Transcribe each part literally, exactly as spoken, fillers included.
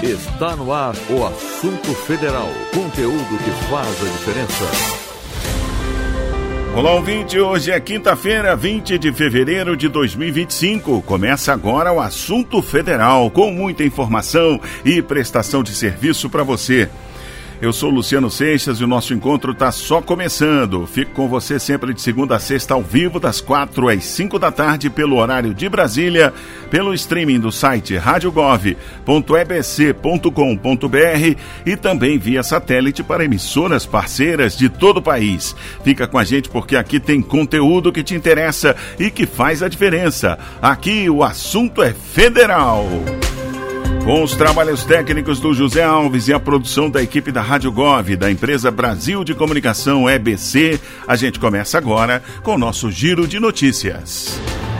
Está no ar o Assunto Federal, conteúdo que faz a diferença. Olá, ouvinte, hoje é quinta-feira, vinte de fevereiro de dois mil e vinte e cinco. Começa agora o Assunto Federal, com muita informação e prestação de serviço para você. Eu sou Luciano Seixas e o nosso encontro está só começando. Fico com você sempre de segunda a sexta ao vivo, das quatro às cinco da tarde, pelo horário de Brasília, pelo streaming do site rádio gov ponto e b c ponto com ponto b r e também via satélite para emissoras parceiras de todo o país. Fica com a gente porque aqui tem conteúdo que te interessa e que faz a diferença. Aqui o assunto é federal. Com os trabalhos técnicos do José Alves e a produção da equipe da Rádio Gov, da empresa Brasil de Comunicação E B C, a gente começa agora com o nosso Giro de Notícias.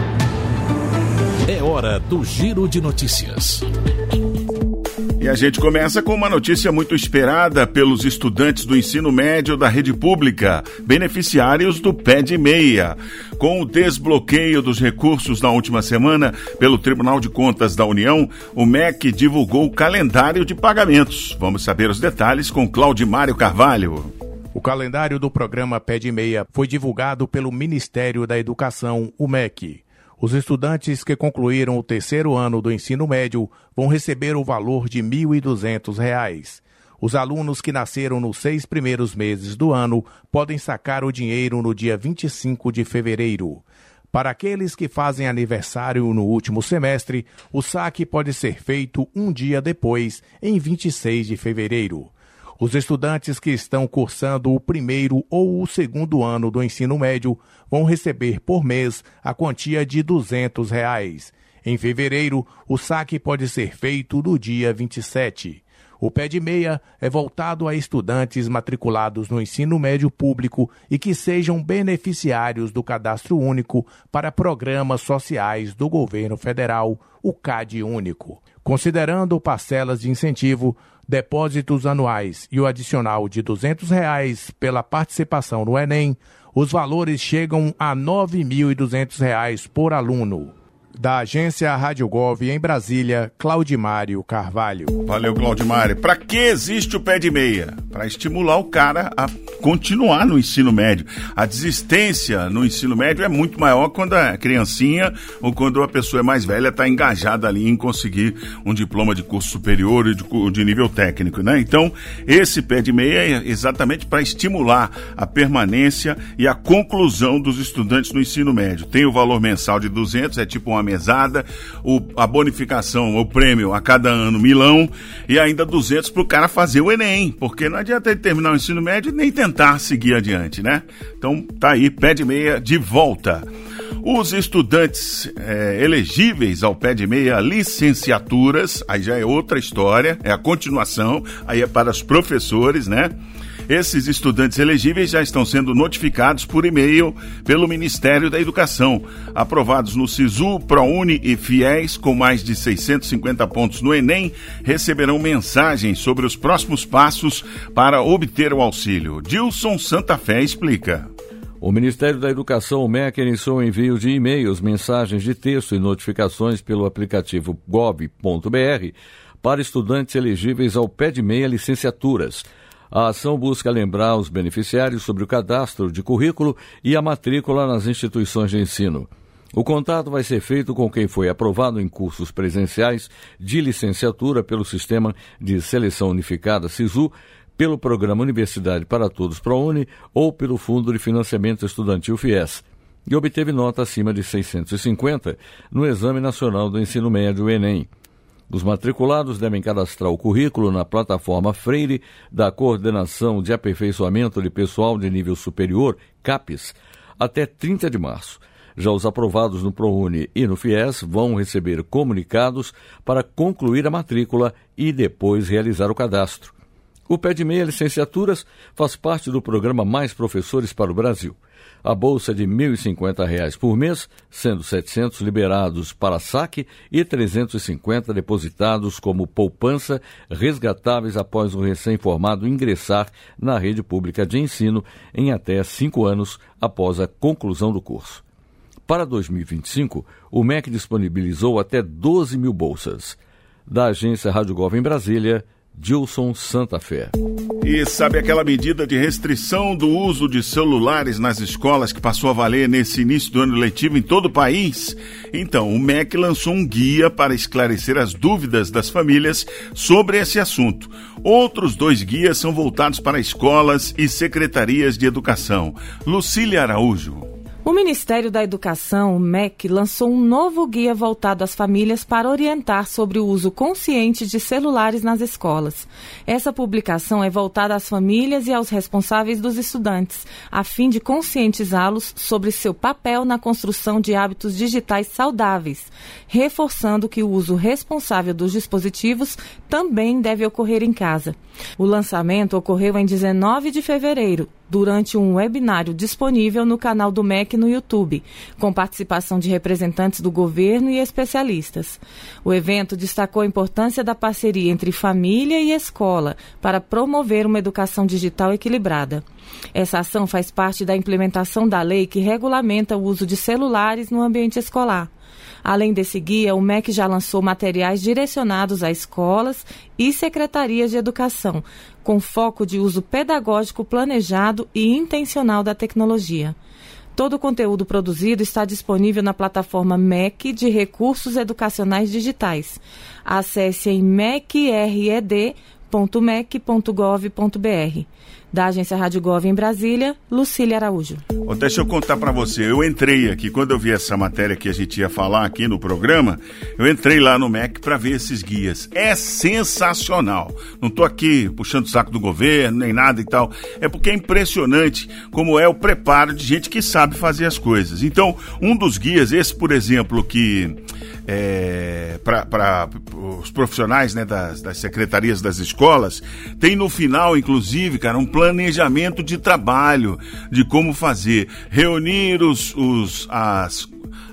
É hora do Giro de Notícias. E a gente começa com uma notícia muito esperada pelos estudantes do ensino médio da rede pública, beneficiários do Pé de Meia. Com o desbloqueio dos recursos na última semana pelo Tribunal de Contas da União, o M E C divulgou o calendário de pagamentos. Vamos saber os detalhes com Claudimário Carvalho. O calendário do programa Pé de Meia foi divulgado pelo Ministério da Educação, o M E C. Os estudantes que concluíram o terceiro ano do ensino médio vão receber o valor de mil e duzentos reais. Os alunos que nasceram nos seis primeiros meses do ano podem sacar o dinheiro no dia vinte e cinco de fevereiro. Para aqueles que fazem aniversário no último semestre, o saque pode ser feito um dia depois, em vinte e seis de fevereiro. Os estudantes que estão cursando o primeiro ou o segundo ano do ensino médio vão receber por mês a quantia de duzentos reais. Em fevereiro, o saque pode ser feito no dia vinte e sete. O Pé de Meia é voltado a estudantes matriculados no ensino médio público e que sejam beneficiários do Cadastro Único para programas sociais do governo federal, o CAD Único. Considerando parcelas de incentivo, depósitos anuais e o adicional de duzentos reais pela participação no Enem, os valores chegam a nove mil e duzentos reais por aluno. Da agência Rádio Gov em Brasília, Claudimário Carvalho. Valeu, Claudimário. Para que existe o Pé de Meia? Para estimular o cara a continuar no ensino médio. A desistência no ensino médio é muito maior quando a criancinha ou quando a pessoa é mais velha está engajada ali em conseguir um diploma de curso superior e de, de nível técnico, né? Então, esse Pé de Meia é exatamente para estimular a permanência e a conclusão dos estudantes no ensino médio. Tem o valor mensal de duzentos, é tipo uma mesada, o, a bonificação, o prêmio a cada ano, milão, e ainda duzentos para o cara fazer o Enem, porque não adianta ele terminar o ensino médio e nem tentar seguir adiante, né? Então tá aí, Pé de Meia de volta. Os estudantes é, elegíveis ao Pé de Meia licenciaturas, aí já é outra história, é a continuação, aí é para os professores, né? Esses estudantes elegíveis já estão sendo notificados por e-mail pelo Ministério da Educação. Aprovados no SISU, ProUni e FIES, com mais de seiscentos e cinquenta pontos no Enem, receberão mensagens sobre os próximos passos para obter o auxílio. Dilson Santa Fé explica. O Ministério da Educação, o M E C, iniciou o envio de e-mails, mensagens de texto e notificações pelo aplicativo gov ponto b r para estudantes elegíveis ao Pé de Meia licenciaturas. A ação busca lembrar os beneficiários sobre o cadastro de currículo e a matrícula nas instituições de ensino. O contato vai ser feito com quem foi aprovado em cursos presenciais de licenciatura pelo Sistema de Seleção Unificada SISU, pelo Programa Universidade para Todos ProUni ou pelo Fundo de Financiamento Estudantil FIES, e obteve nota acima de seiscentos e cinquenta no Exame Nacional do Ensino Médio, Enem. Os matriculados devem cadastrar o currículo na plataforma Freire da Coordenação de Aperfeiçoamento de Pessoal de Nível Superior, CAPES, até trinta de março. Já os aprovados no ProUni e no FIES vão receber comunicados para concluir a matrícula e depois realizar o cadastro. O Pé de Meia Licenciaturas faz parte do programa Mais Professores para o Brasil. A bolsa é de mil e cinquenta reais por mês, sendo setecentos liberados para saque e trezentos e cinquenta depositados como poupança, resgatáveis após o recém-formado ingressar na rede pública de ensino em até cinco anos após a conclusão do curso. Para dois mil e vinte e cinco, o M E C disponibilizou até doze mil bolsas. Da agência Rádio Gov em Brasília, Dilson Santa Fé. E sabe aquela medida de restrição do uso de celulares nas escolas que passou a valer nesse início do ano letivo em todo o país? Então, o M E C lançou um guia para esclarecer as dúvidas das famílias sobre esse assunto. Outros dois guias são voltados para escolas e secretarias de educação. Lucília Araújo. O Ministério da Educação, o M E C, lançou um novo guia voltado às famílias para orientar sobre o uso consciente de celulares nas escolas. Essa publicação é voltada às famílias e aos responsáveis dos estudantes, a fim de conscientizá-los sobre seu papel na construção de hábitos digitais saudáveis, reforçando que o uso responsável dos dispositivos também deve ocorrer em casa. O lançamento ocorreu em dezenove de fevereiro, durante um webinário disponível no canal do M E C no YouTube, com participação de representantes do governo e especialistas. O evento destacou a importância da parceria entre família e escola para promover uma educação digital equilibrada. Essa ação faz parte da implementação da lei que regulamenta o uso de celulares no ambiente escolar. Além desse guia, o M E C já lançou materiais direcionados a escolas e secretarias de educação, com foco de uso pedagógico planejado e intencional da tecnologia. Todo o conteúdo produzido está disponível na plataforma M E C de Recursos Educacionais Digitais. Acesse em mecred ponto mec ponto gov ponto br. Da agência Rádio Gov em Brasília, Lucília Araújo. Oh, deixa eu contar para você, eu entrei aqui, quando eu vi essa matéria que a gente ia falar aqui no programa, eu entrei lá no M E C para ver esses guias. É sensacional. Não estou aqui puxando o saco do governo, nem nada e tal. É porque é impressionante como é o preparo de gente que sabe fazer as coisas. Então, um dos guias, esse, por exemplo, que... É, para os profissionais, né, das, das secretarias das escolas, tem no final, inclusive, cara, um planejamento de trabalho, de como fazer, reunir os, os, as,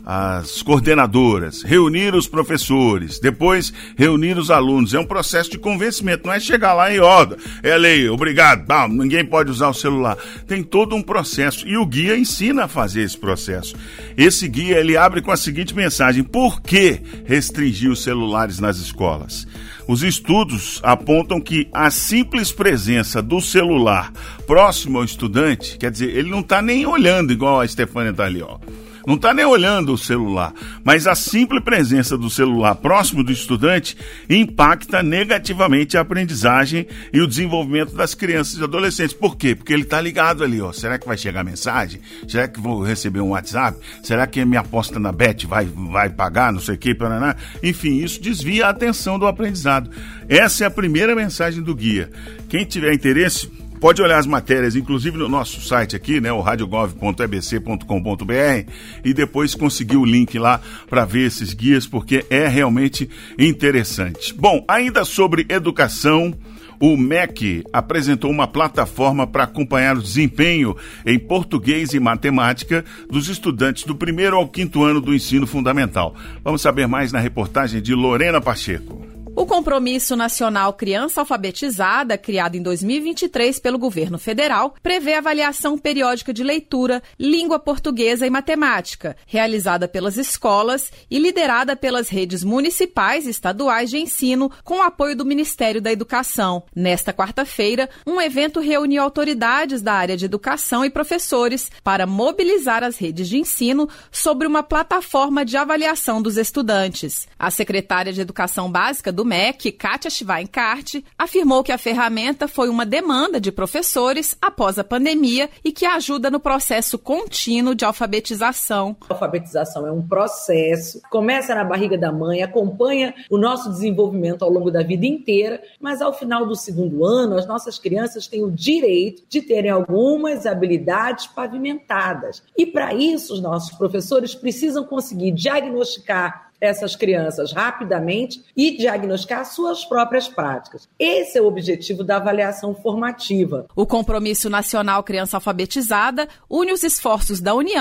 as coordenadoras, reunir os professores, depois reunir os alunos. É um processo de convencimento, não é chegar lá e, ó, é lei, obrigado, não, ninguém pode usar o celular. Tem todo um processo e o guia ensina a fazer esse processo. Esse guia, ele abre com a seguinte mensagem: por que restringir os celulares nas escolas? Os estudos apontam que a simples presença do celular próximo ao estudante, quer dizer, ele não está nem olhando igual a Estefânia está ali, ó. Não está nem olhando o celular, mas a simples presença do celular próximo do estudante impacta negativamente a aprendizagem e o desenvolvimento das crianças e adolescentes. Por quê? Porque ele está ligado ali, ó. Será que vai chegar mensagem? Será que vou receber um WhatsApp? Será que a minha aposta na Bet vai, vai pagar? Não sei o que, paraná. Enfim, isso desvia a atenção do aprendizado. Essa é a primeira mensagem do guia. Quem tiver interesse, pode olhar as matérias, inclusive no nosso site aqui, né, o radiogov ponto e b c ponto com ponto b r, e depois conseguir o link lá para ver esses guias, porque é realmente interessante. Bom, ainda sobre educação, o M E C apresentou uma plataforma para acompanhar o desempenho em português e matemática dos estudantes do primeiro ao quinto ano do ensino fundamental. Vamos saber mais na reportagem de Lorena Pacheco. O Compromisso Nacional Criança Alfabetizada, criado em dois mil e vinte e três pelo governo federal, prevê avaliação periódica de leitura, língua portuguesa e matemática, realizada pelas escolas e liderada pelas redes municipais e estaduais de ensino, com o apoio do Ministério da Educação. Nesta quarta-feira, um evento reuniu autoridades da área de educação e professores para mobilizar as redes de ensino sobre uma plataforma de avaliação dos estudantes. A secretária de Educação Básica do M E C, Kátia Schweinkart, afirmou que a ferramenta foi uma demanda de professores após a pandemia e que ajuda no processo contínuo de alfabetização. A alfabetização é um processo, começa na barriga da mãe, acompanha o nosso desenvolvimento ao longo da vida inteira, mas ao final do segundo ano, as nossas crianças têm o direito de terem algumas habilidades pavimentadas. E para isso, os nossos professores precisam conseguir diagnosticar essas crianças rapidamente e diagnosticar suas próprias práticas. Esse é o objetivo da avaliação formativa. O Compromisso Nacional Criança Alfabetizada une os esforços da União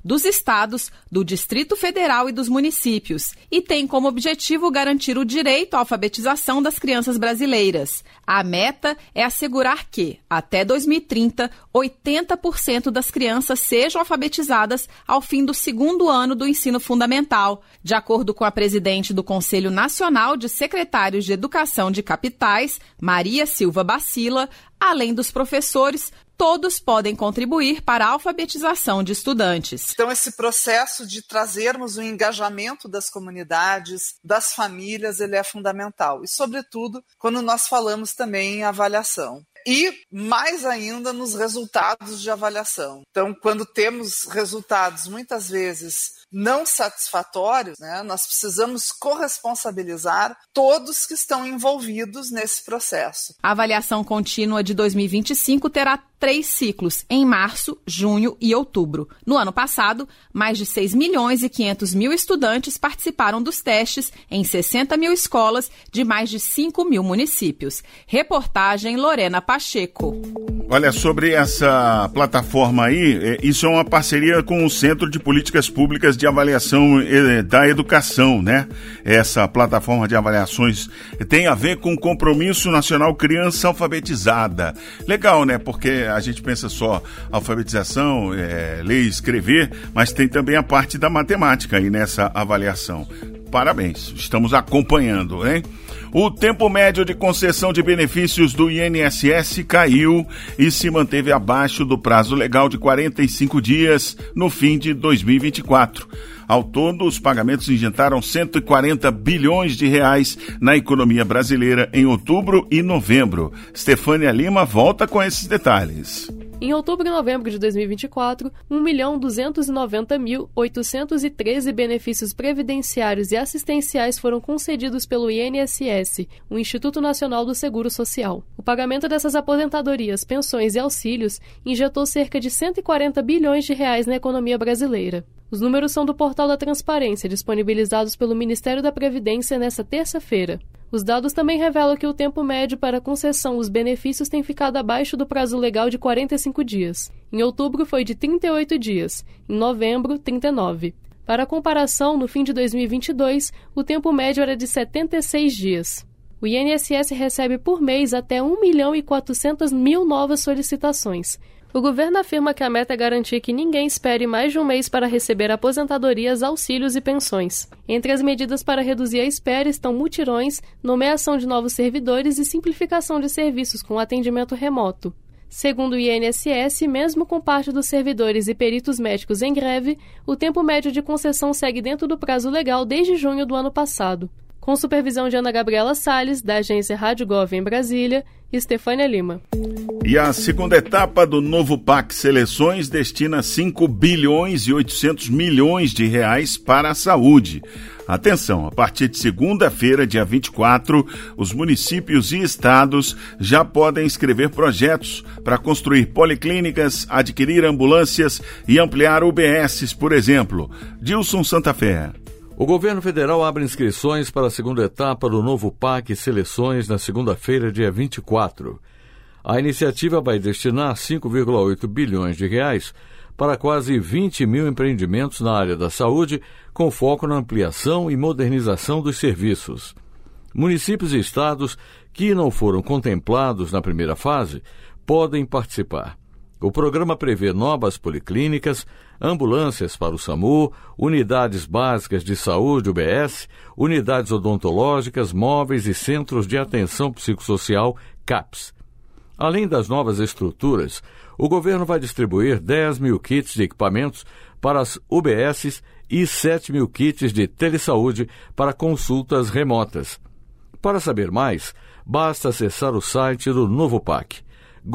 dos estados, do Distrito Federal e dos municípios, e tem como objetivo garantir o direito à alfabetização das crianças brasileiras. A meta é assegurar que, até dois mil e trinta, oitenta por cento das crianças sejam alfabetizadas ao fim do segundo ano do ensino fundamental. De acordo com a presidente do Conselho Nacional de Secretários de Educação de Capitais, Maria Silva Bacila, além dos professores, todos podem contribuir para a alfabetização de estudantes. Então, esse processo de trazermos o engajamento das comunidades, das famílias, ele é fundamental. E, sobretudo, quando nós falamos também em avaliação. E, mais ainda, nos resultados de avaliação. Então, quando temos resultados, muitas vezes, não satisfatórios, né, nós precisamos corresponsabilizar todos que estão envolvidos nesse processo. A avaliação contínua de dois mil e vinte e cinco terá três ciclos, em março, junho e outubro. No ano passado, mais de seis milhões e quinhentos mil estudantes participaram dos testes em sessenta mil escolas de mais de cinco mil municípios. Reportagem Lorena Pacheco. Olha, sobre essa plataforma aí, isso é uma parceria com o Centro de Políticas Públicas de Avaliação da Educação, né? Essa plataforma de avaliações tem a ver com o Compromisso Nacional Criança Alfabetizada. Legal, né? Porque a gente pensa só alfabetização, é, ler e escrever, mas tem também a parte da matemática aí nessa avaliação. Parabéns, estamos acompanhando, hein? O tempo médio de concessão de benefícios do I N S S caiu e se manteve abaixo do prazo legal de quarenta e cinco dias no fim de dois mil e vinte e quatro. Ao todo, os pagamentos injetaram cento e quarenta bilhões de reais na economia brasileira em outubro e novembro. Stefânia Lima volta com esses detalhes. Em outubro e novembro de dois mil e vinte e quatro, um milhão duzentos e noventa mil oitocentos e treze benefícios previdenciários e assistenciais foram concedidos pelo I N S S, o Instituto Nacional do Seguro Social. O pagamento dessas aposentadorias, pensões e auxílios injetou cerca de cento e quarenta bilhões de reais na economia brasileira. Os números são do Portal da Transparência, disponibilizados pelo Ministério da Previdência nesta terça-feira. Os dados também revelam que o tempo médio para a concessão dos benefícios tem ficado abaixo do prazo legal de quarenta e cinco dias. Em outubro foi de trinta e oito dias, em novembro, trinta e nove. Para comparação, no fim de dois mil e vinte e dois, o tempo médio era de setenta e seis dias. O I N S S recebe por mês até um milhão e quatrocentos mil novas solicitações. O governo afirma que a meta é garantir que ninguém espere mais de um mês para receber aposentadorias, auxílios e pensões. Entre as medidas para reduzir a espera estão mutirões, nomeação de novos servidores e simplificação de serviços com atendimento remoto. Segundo o I N S S, mesmo com parte dos servidores e peritos médicos em greve, o tempo médio de concessão segue dentro do prazo legal desde junho do ano passado. Com supervisão de Ana Gabriela Salles, da agência Rádio Gov em Brasília, Stefânia Lima. E a segunda etapa do novo P A C Seleções destina cinco bilhões e oitocentos milhões de reais para a saúde. Atenção, a partir de segunda-feira, dia vinte e quatro, os municípios e estados já podem inscrever projetos para construir policlínicas, adquirir ambulâncias e ampliar U B S, por exemplo. Dilson Santa Fé. O governo federal abre inscrições para a segunda etapa do novo P A C Seleções na segunda-feira, dia vinte e quatro. A iniciativa vai destinar cinco vírgula oito bilhões de reais para quase vinte mil empreendimentos na área da saúde, com foco na ampliação e modernização dos serviços. Municípios e estados que não foram contemplados na primeira fase podem participar. O programa prevê novas policlínicas, ambulâncias para o SAMU, unidades básicas de saúde, U B S, unidades odontológicas, móveis e centros de atenção psicossocial, CAPS. Além das novas estruturas, o governo vai distribuir dez mil kits de equipamentos para as U B S e sete mil kits de telesaúde para consultas remotas. Para saber mais, basta acessar o site do novo P A C.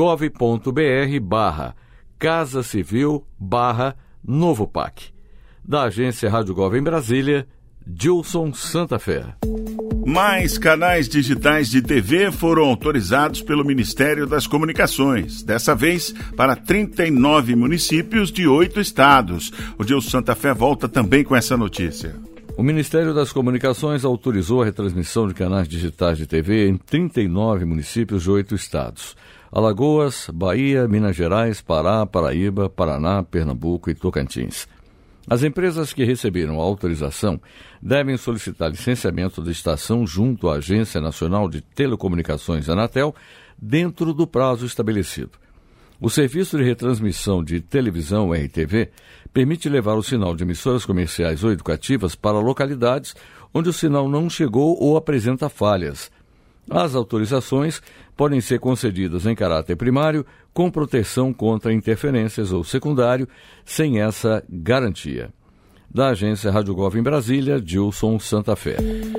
gov.br barra Casa Civil barra Novo P A C. Da agência Rádio Gov em Brasília, Dilson Santa Fé. Mais canais digitais de T V foram autorizados pelo Ministério das Comunicações, dessa vez para trinta e nove municípios de oito estados. O Dilson Santa Fé volta também com essa notícia. O Ministério das Comunicações autorizou a retransmissão de canais digitais de T V em trinta e nove municípios de oito estados. Alagoas, Bahia, Minas Gerais, Pará, Paraíba, Paraná, Pernambuco e Tocantins. As empresas que receberam a autorização devem solicitar licenciamento de estação junto à Agência Nacional de Telecomunicações, Anatel, dentro do prazo estabelecido. O Serviço de Retransmissão de Televisão, R T V, permite levar o sinal de emissoras comerciais ou educativas para localidades onde o sinal não chegou ou apresenta falhas. As autorizações podem ser concedidas em caráter primário, com proteção contra interferências ou secundário, sem essa garantia. Da agência Rádio Gov em Brasília, Dilson Santa Fé.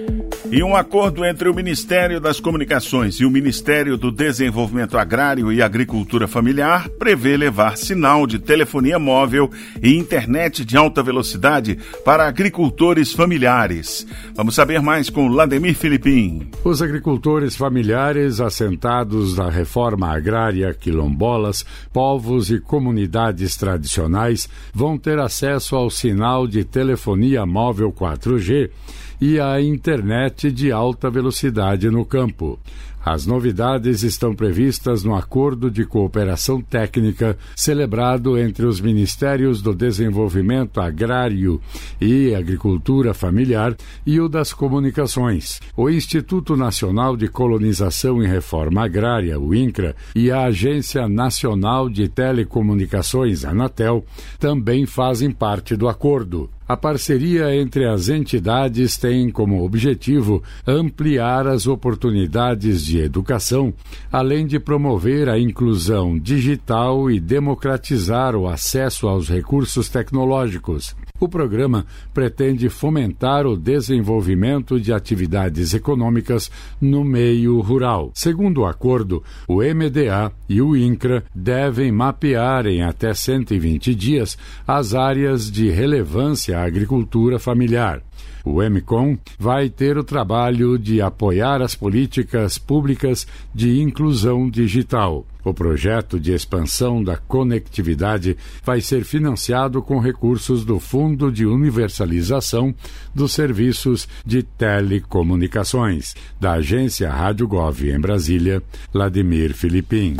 E um acordo entre o Ministério das Comunicações e o Ministério do Desenvolvimento Agrário e Agricultura Familiar prevê levar sinal de telefonia móvel e internet de alta velocidade para agricultores familiares. Vamos saber mais com Lademir Filipim. Os agricultores familiares assentados na reforma agrária, quilombolas, povos e comunidades tradicionais vão ter acesso ao sinal de telefonia móvel quatro G e à internet de alta velocidade no campo. As novidades estão previstas no Acordo de Cooperação Técnica celebrado entre os Ministérios do Desenvolvimento Agrário e Agricultura Familiar e o das Comunicações. O Instituto Nacional de Colonização e Reforma Agrária, o INCRA, e a Agência Nacional de Telecomunicações, Anatel, também fazem parte do acordo. A parceria entre as entidades tem como objetivo ampliar as oportunidades de educação, além de promover a inclusão digital e democratizar o acesso aos recursos tecnológicos. O programa pretende fomentar o desenvolvimento de atividades econômicas no meio rural. Segundo o acordo, o M D A e o INCRA devem mapear em até cento e vinte dias as áreas de relevância à agricultura familiar. O M COM vai ter o trabalho de apoiar as políticas públicas de inclusão digital. O projeto de expansão da conectividade vai ser financiado com recursos do Fundo de Universalização dos Serviços de Telecomunicações. Da agência Rádio Gov em Brasília, Lademir Filipim.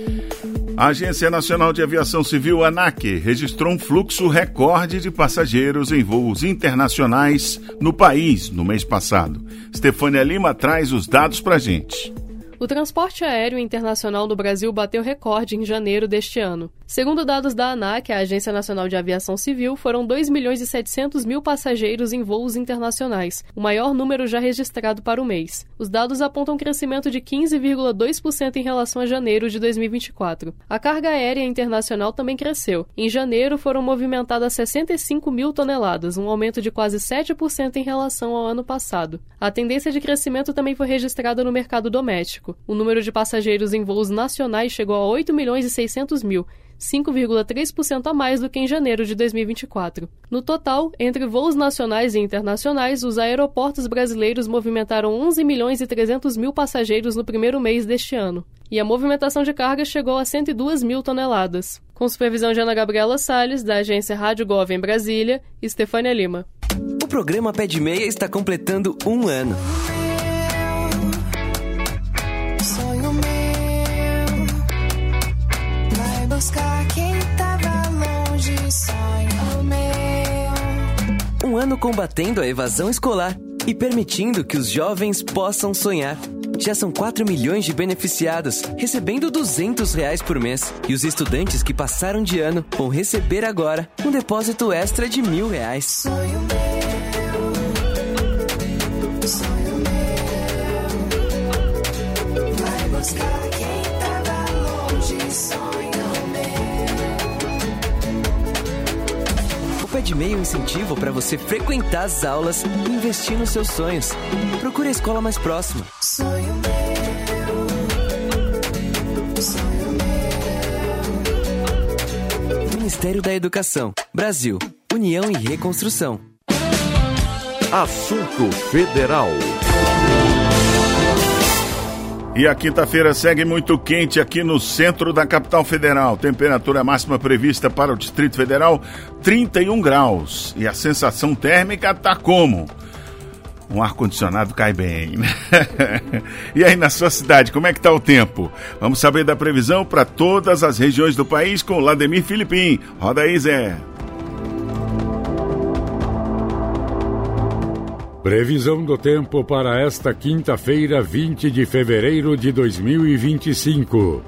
A Agência Nacional de Aviação Civil, ANAC, registrou um fluxo recorde de passageiros em voos internacionais no país no mês passado. Estefânia Lima traz os dados para a gente. O transporte aéreo internacional no Brasil bateu recorde em janeiro deste ano. Segundo dados da ANAC, a Agência Nacional de Aviação Civil, foram dois milhões e setecentos mil passageiros em voos internacionais, o maior número já registrado para o mês. Os dados apontam um crescimento de quinze vírgula dois por cento em relação a janeiro de dois mil e vinte e quatro. A carga aérea internacional também cresceu. Em janeiro foram movimentadas sessenta e cinco mil toneladas, um aumento de quase sete por cento em relação ao ano passado. A tendência de crescimento também foi registrada no mercado doméstico. O número de passageiros em voos nacionais chegou a oito milhões e seiscentos mil, cinco vírgula três por cento a mais do que em janeiro de dois mil e vinte e quatro. No total, entre voos nacionais e internacionais, os aeroportos brasileiros movimentaram onze milhões e trezentos mil passageiros no primeiro mês deste ano. E a movimentação de carga chegou a cento e duas mil toneladas. Com supervisão de Ana Gabriela Salles, da agência Rádio Gov em Brasília, Estefânia Lima. O programa Pé de Meia está completando um ano. Buscar quem tava longe, sonho meu. Um ano combatendo a evasão escolar e permitindo que os jovens possam sonhar. Já são quatro milhões de beneficiados, recebendo duzentos reais por mês. E os estudantes que passaram de ano vão receber agora um depósito extra de mil reais. Sonho meu, sonho meu. Vai buscar quem tava longe, sonho. O Pé de Meia é um incentivo para você frequentar as aulas e investir nos seus sonhos. Procure a escola mais próxima. Sonho meu, sonho meu. Ministério da Educação, Brasil, União e Reconstrução. Assunto Federal. E a quinta-feira segue muito quente aqui no centro da capital federal. Temperatura máxima prevista para o Distrito Federal, trinta e um graus. E a sensação térmica tá como? Um ar-condicionado cai bem, né? E aí na sua cidade, como é que tá o tempo? Vamos saber da previsão para todas as regiões do país com Lademir Filipim. Roda aí, Zé. Previsão do tempo para esta quinta-feira, vinte de fevereiro de dois mil e vinte e cinco.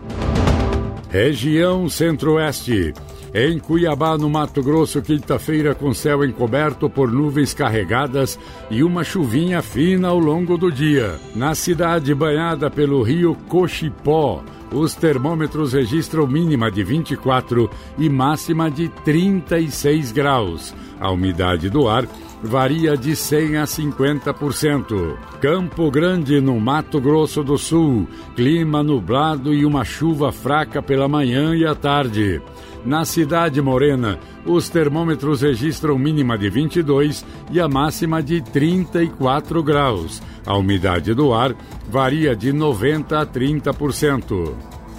Região Centro-Oeste. Em Cuiabá, no Mato Grosso, quinta-feira com céu encoberto por nuvens carregadas e uma chuvinha fina ao longo do dia. Na cidade banhada pelo rio Cochipó, os termômetros registram mínima de vinte e quatro e máxima de trinta e seis graus. A umidade do ar varia de cem a cinquenta por cento. Campo Grande, no Mato Grosso do Sul, clima nublado e uma chuva fraca pela manhã e à tarde. Na Cidade Morena, os termômetros registram mínima de vinte e dois e a máxima de trinta e quatro graus. A umidade do ar varia de noventa a trinta por cento.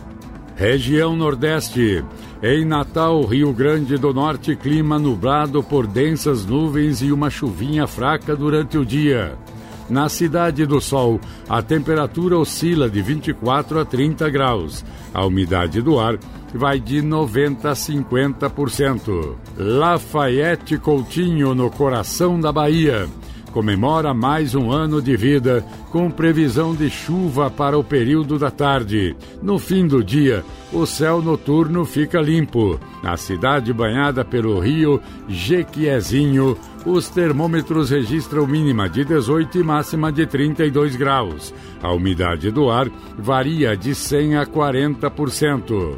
Região Nordeste. Em Natal, Rio Grande do Norte, clima nublado por densas nuvens e uma chuvinha fraca durante o dia. Na Cidade do Sol, a temperatura oscila de vinte e quatro a trinta graus. A umidade do ar vai de noventa a cinquenta por cento. Lafayette Coutinho, no coração da Bahia, comemora mais um ano de vida, com previsão de chuva para o período da tarde. No fim do dia, o céu noturno fica limpo. Na cidade banhada pelo rio Jequiezinho, os termômetros registram mínima de dezoito e máxima de trinta e dois graus. A umidade do ar varia de cem a quarenta por cento.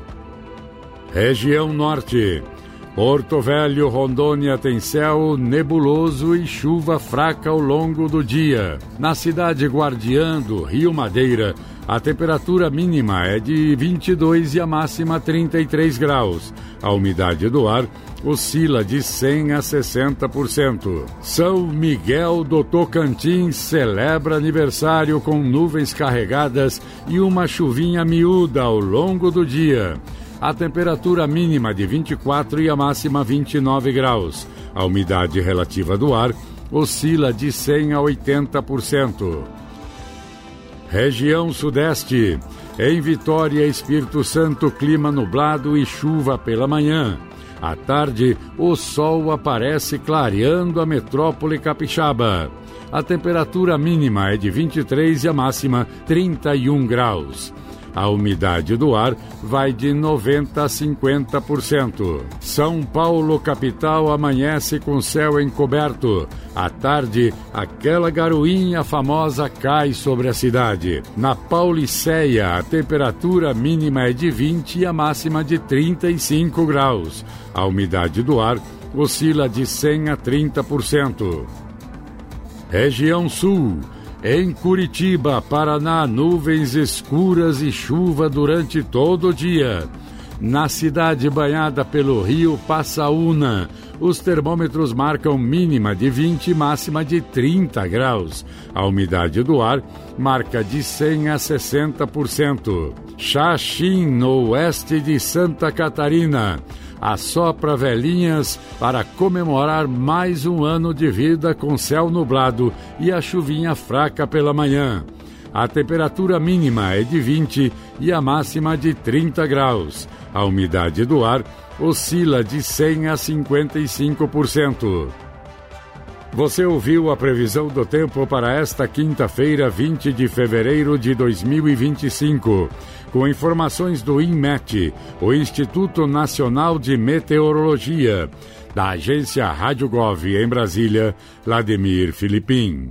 Região Norte. Porto Velho, Rondônia tem céu nebuloso e chuva fraca ao longo do dia. Na cidade guardiã do Rio Madeira, a temperatura mínima é de vinte e dois e a máxima trinta e três graus. A umidade do ar oscila de cem a sessenta por cento. São Miguel do Tocantins celebra aniversário com nuvens carregadas e uma chuvinha miúda ao longo do dia. A temperatura mínima de vinte e quatro e a máxima vinte e nove graus. A umidade relativa do ar oscila de cem a oitenta por cento. Região Sudeste. Em Vitória, Espírito Santo, clima nublado e chuva pela manhã. À tarde, o sol aparece clareando a metrópole capixaba. A temperatura mínima é de vinte e três e a máxima trinta e um graus. A umidade do ar vai de noventa a cinquenta por cento. São Paulo, capital, amanhece com céu encoberto. À tarde, aquela garoinha famosa cai sobre a cidade. Na Pauliceia, a temperatura mínima é de vinte e a máxima de trinta e cinco graus. A umidade do ar oscila de cem a trinta por cento. Região Sul. Em Curitiba, Paraná, nuvens escuras e chuva durante todo o dia. Na cidade banhada pelo rio Passaúna, os termômetros marcam mínima de vinte e máxima de trinta graus. A umidade do ar marca de cem a sessenta por cento. Xaxim, no oeste de Santa Catarina, assopra velhinhas para comemorar mais um ano de vida com céu nublado e a chuvinha fraca pela manhã. A temperatura mínima é de vinte e a máxima de trinta graus. A umidade do ar oscila de cem a cinquenta e cinco por cento. Você ouviu a previsão do tempo para esta quinta-feira, vinte de fevereiro de dois mil e vinte e cinco, com informações do INMET, o Instituto Nacional de Meteorologia, da agência Rádio Gov em Brasília, Vladimir Filipim.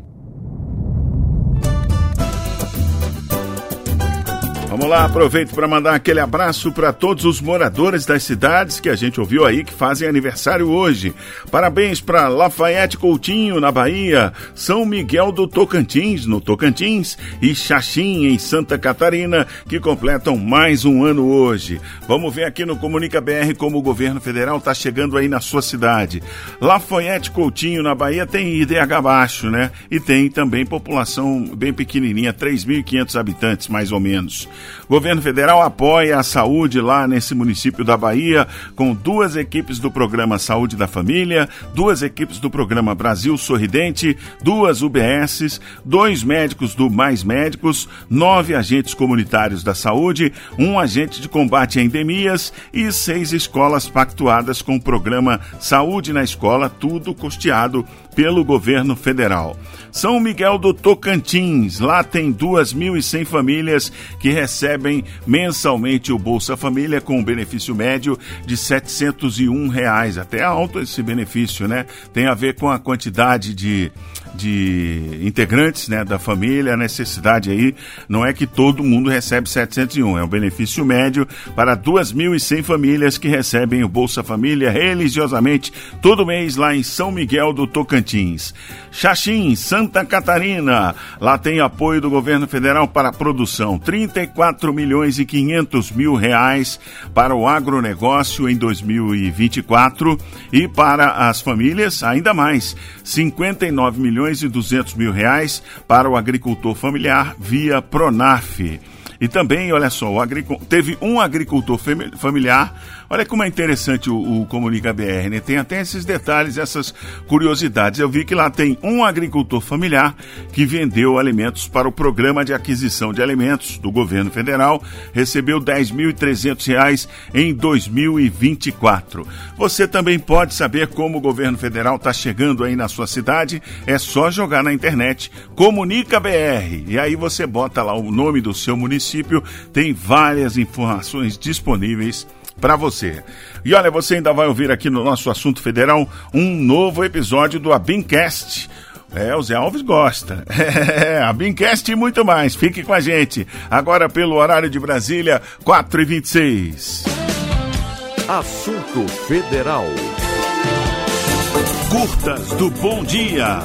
Vamos lá, aproveito para mandar aquele abraço para todos os moradores das cidades que a gente ouviu aí que fazem aniversário hoje. Parabéns para Lafayette Coutinho, na Bahia, São Miguel do Tocantins, no Tocantins, e Xaxim, em Santa Catarina, que completam mais um ano hoje. Vamos ver aqui no Comunica B R como o governo federal está chegando aí na sua cidade. Lafayette Coutinho, na Bahia, tem I D H baixo, né? E tem também população bem pequenininha, três mil e quinhentos habitantes, mais ou menos. Governo federal apoia a saúde lá nesse município da Bahia, com duas equipes do programa Saúde da Família, duas equipes do programa Brasil Sorridente, duas U B Ss, dois médicos do Mais Médicos, nove agentes comunitários da saúde, um agente de combate a endemias e seis escolas pactuadas com o programa Saúde na Escola, tudo custeado pelo governo federal. São Miguel do Tocantins, lá tem duas mil e cem famílias que recebem mensalmente o Bolsa Família com um benefício médio de setecentos e um reais. Até alto esse benefício, né? Tem a ver com a quantidade de, de integrantes, né, da família, a necessidade aí. Não é que todo mundo recebe setecentos e um, é um benefício médio para duas mil e cem famílias que recebem o Bolsa Família religiosamente todo mês lá em São Miguel do Tocantins. Xaxim, Santa Catarina, lá tem apoio do governo federal para a produção, trinta e quatro milhões e quinhentos mil reais para o agronegócio em dois mil e vinte e quatro e para as famílias ainda mais, cinquenta e nove milhões e duzentos mil reais para o agricultor familiar via Pronaf. E também, olha só, o agric... teve um agricultor familiar, olha como é interessante o, o Comunica B R, né? Tem até esses detalhes, essas curiosidades. Eu vi que lá tem um agricultor familiar que vendeu alimentos para o Programa de Aquisição de Alimentos do governo federal, recebeu dez mil e trezentos reais em dois mil e vinte e quatro. Você também pode saber como o governo federal está chegando aí na sua cidade, é só jogar na internet Comunica B R, e aí você bota lá o nome do seu município, tem várias informações disponíveis para você. E olha, você ainda vai ouvir aqui no nosso Assunto Federal um novo episódio do ABINcast. É, o Zé Alves gosta. É, ABINcast e muito mais. Fique com a gente. Agora pelo horário de Brasília, quatro e vinte e seis. Assunto Federal. Curtas do Bom Dia.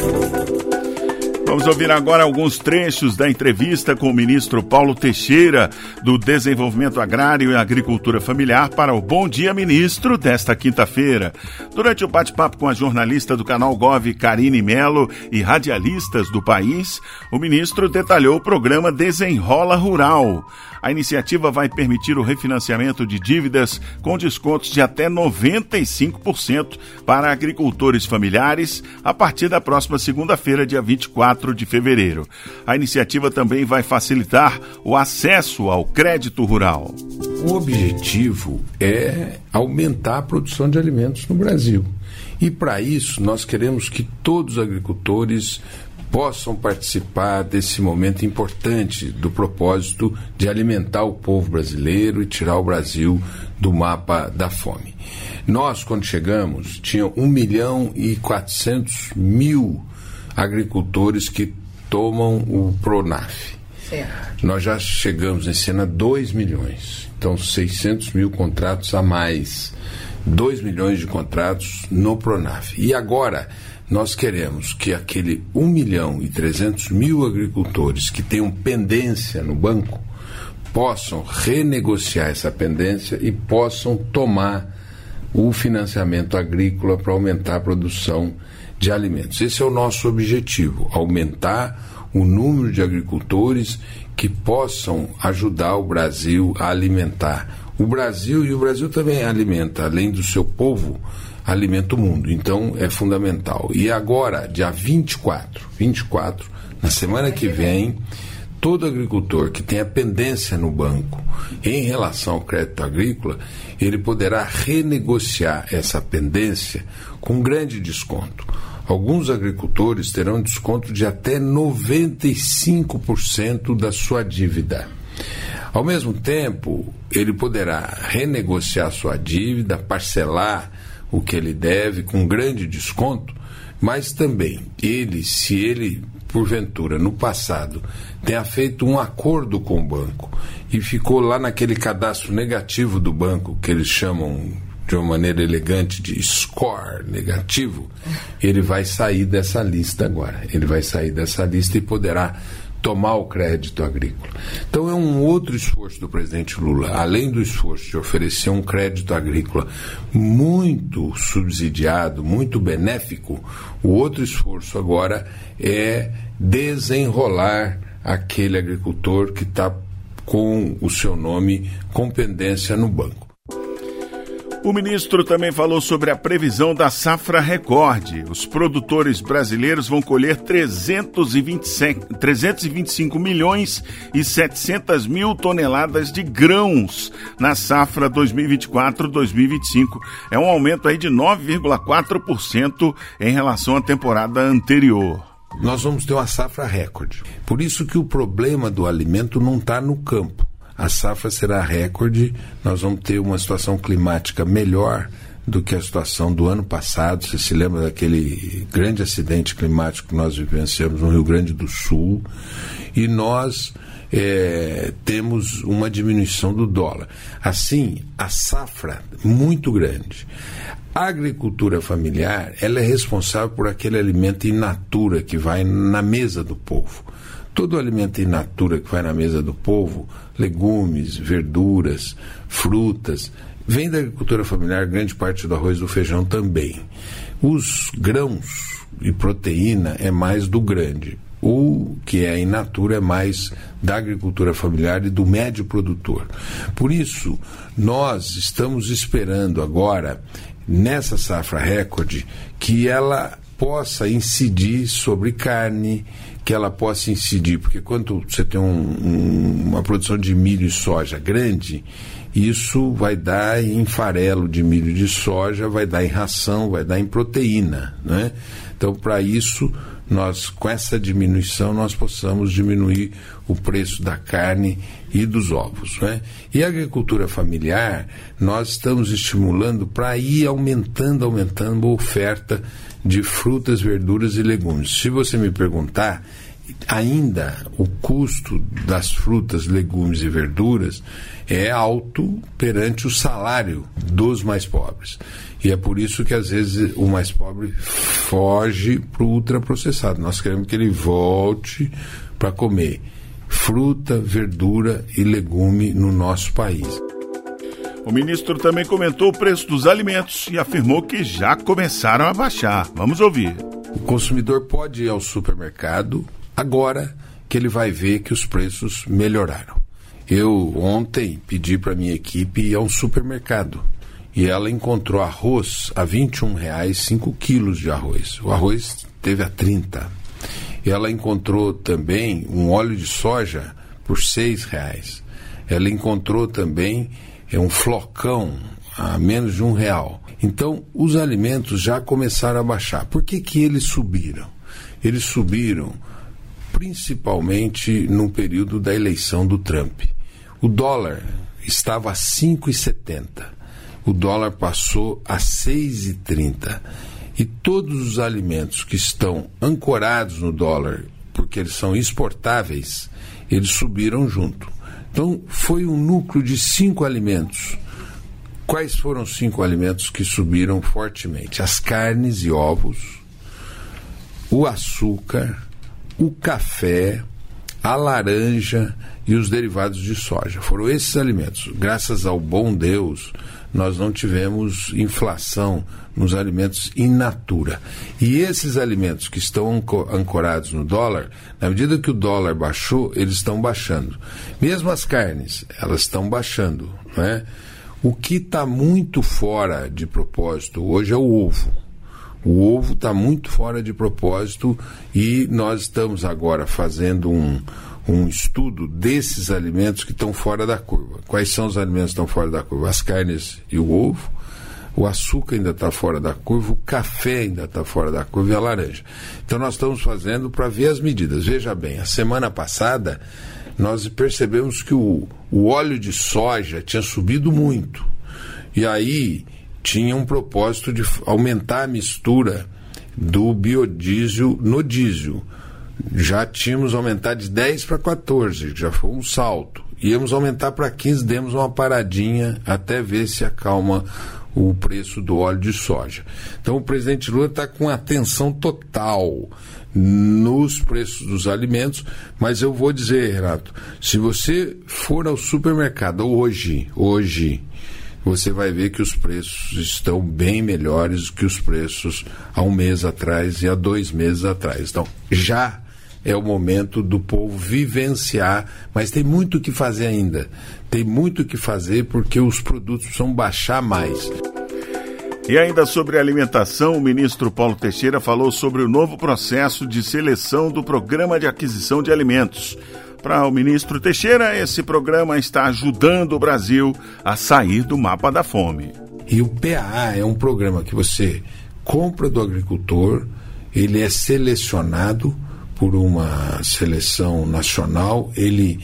Vamos ouvir agora alguns trechos da entrevista com o ministro Paulo Teixeira, do Desenvolvimento Agrário e Agricultura Familiar, para o Bom Dia Ministro desta quinta-feira. Durante o bate-papo com a jornalista do canal Gov, Karine Melo, e radialistas do país, o ministro detalhou o programa Desenrola Rural. A iniciativa vai permitir o refinanciamento de dívidas com descontos de até noventa e cinco por cento para agricultores familiares a partir da próxima segunda-feira, dia vinte e quatro de fevereiro. A iniciativa também vai facilitar o acesso ao crédito rural. O objetivo é aumentar a produção de alimentos no Brasil. E para isso nós queremos que todos os agricultores possam participar desse momento importante do propósito de alimentar o povo brasileiro e tirar o Brasil do mapa da fome. Nós, quando chegamos, tinha um milhão e quatrocentos mil agricultores que tomam o Pronaf. Certo. Nós já chegamos esse ano a dois milhões, então seiscentos mil contratos a mais, dois milhões de contratos no Pronaf. E agora nós queremos que aquele um milhão e trezentos mil agricultores que tenham pendência no banco possam renegociar essa pendência e possam tomar o financiamento agrícola para aumentar a produção de alimentos. Esse é o nosso objetivo, aumentar o número de agricultores que possam ajudar o Brasil a alimentar o Brasil, e o Brasil também alimenta, além do seu povo, alimenta o mundo. Então é fundamental. E agora, dia vinte e quatro, vinte e quatro, na semana que vem, todo agricultor que tenha pendência no banco em relação ao crédito agrícola, ele poderá renegociar essa pendência com grande desconto. Alguns agricultores terão desconto de até noventa e cinco por cento da sua dívida. Ao mesmo tempo, ele poderá renegociar sua dívida, parcelar o que ele deve com grande desconto, mas também ele, se ele, porventura, no passado, tenha feito um acordo com o banco e ficou lá naquele cadastro negativo do banco, que eles chamam de uma maneira elegante de score negativo, ele vai sair dessa lista agora. Ele vai sair dessa lista e poderá tomar o crédito agrícola. Então é um outro esforço do presidente Lula, além do esforço de oferecer um crédito agrícola muito subsidiado, muito benéfico, o outro esforço agora é desenrolar aquele agricultor que está com o seu nome com pendência no banco. O ministro também falou sobre a previsão da safra recorde. Os produtores brasileiros vão colher trezentos e vinte e cinco milhões e setecentas mil toneladas de grãos na safra dois mil e vinte e quatro a dois mil e vinte e cinco. É um aumento aí de nove vírgula quatro por cento em relação à temporada anterior. Nós vamos ter uma safra recorde. Por isso que o problema do alimento não está no campo. A safra será recorde, nós vamos ter uma situação climática melhor do que a situação do ano passado. Você se lembra daquele grande acidente climático que nós vivenciamos no Rio Grande do Sul, e nós é, temos uma diminuição do dólar. Assim, a safra muito grande. A agricultura familiar, ela é responsável por aquele alimento in natura que vai na mesa do povo. Todo alimento in natura que vai na mesa do povo, legumes, verduras, frutas, vem da agricultura familiar, grande parte do arroz e do feijão também. Os grãos e proteína é mais do grande. O que é in natura é mais da agricultura familiar e do médio produtor. Por isso, nós estamos esperando agora, nessa safra recorde, que ela possa incidir sobre carne, que ela possa incidir, porque quando você tem um, um, uma produção de milho e soja grande, isso vai dar em farelo de milho e de soja, vai dar em ração, vai dar em proteína, né? Então, para isso, nós, com essa diminuição, nós possamos diminuir o preço da carne e dos ovos, né? E a agricultura familiar, nós estamos estimulando para ir aumentando, aumentando a oferta de frutas, verduras e legumes. Se você me perguntar, ainda o custo das frutas, legumes e verduras é alto perante o salário dos mais pobres. E é por isso que às vezes o mais pobre foge para o ultraprocessado. Nós queremos que ele volte para comer fruta, verdura e legume no nosso país. O ministro também comentou o preço dos alimentos e afirmou que já começaram a baixar. Vamos ouvir. O consumidor pode ir ao supermercado agora que ele vai ver que os preços melhoraram. Eu ontem pedi para minha equipe ir ao supermercado e ela encontrou arroz a vinte e um reais, cinco quilos de arroz. O arroz teve a trinta. E ela encontrou também um óleo de soja por seis reais. Ela encontrou também é um flocão a menos de um real. Então, os alimentos já começaram a baixar. Por que que eles subiram? Eles subiram principalmente no período da eleição do Trump. O dólar estava a cinco reais e setenta centavos. O dólar passou a seis reais e trinta centavos. E todos os alimentos que estão ancorados no dólar, porque eles são exportáveis, eles subiram junto. Então, foi um núcleo de cinco alimentos. Quais foram os cinco alimentos que subiram fortemente? As carnes e ovos, o açúcar, o café, a laranja e os derivados de soja. Foram esses alimentos. Graças ao bom Deus, nós não tivemos inflação nos alimentos in natura. E esses alimentos que estão ancorados no dólar, na medida que o dólar baixou, eles estão baixando. Mesmo as carnes, elas estão baixando, né? O que está muito fora de propósito hoje é o ovo. O ovo está muito fora de propósito e nós estamos agora fazendo um, um estudo desses alimentos que estão fora da curva. Quais são os alimentos que estão fora da curva? As carnes e o ovo, o açúcar ainda está fora da curva, o café ainda está fora da curva e a laranja. Então nós estamos fazendo para ver as medidas. Veja bem, a semana passada nós percebemos que o, o óleo de soja tinha subido muito. E aí tinha um propósito de aumentar a mistura do biodiesel no diesel. Já tínhamos aumentado de dez para quatorze, já foi um salto. Íamos aumentar para quinze, demos uma paradinha até ver se acalma o preço do óleo de soja. Então o presidente Lula está com atenção total nos preços dos alimentos, mas eu vou dizer, Renato, se você for ao supermercado hoje, hoje, você vai ver que os preços estão bem melhores do que os preços há um mês atrás e há dois meses atrás. Então, já é o momento do povo vivenciar, mas tem muito o que fazer ainda. Tem muito o que fazer porque os produtos precisam baixar mais. E ainda sobre alimentação, o ministro Paulo Teixeira falou sobre o novo processo de seleção do Programa de Aquisição de Alimentos. Para o ministro Teixeira, esse programa está ajudando o Brasil a sair do mapa da fome. E o P A A é um programa que você compra do agricultor, ele é selecionado por uma seleção nacional, ele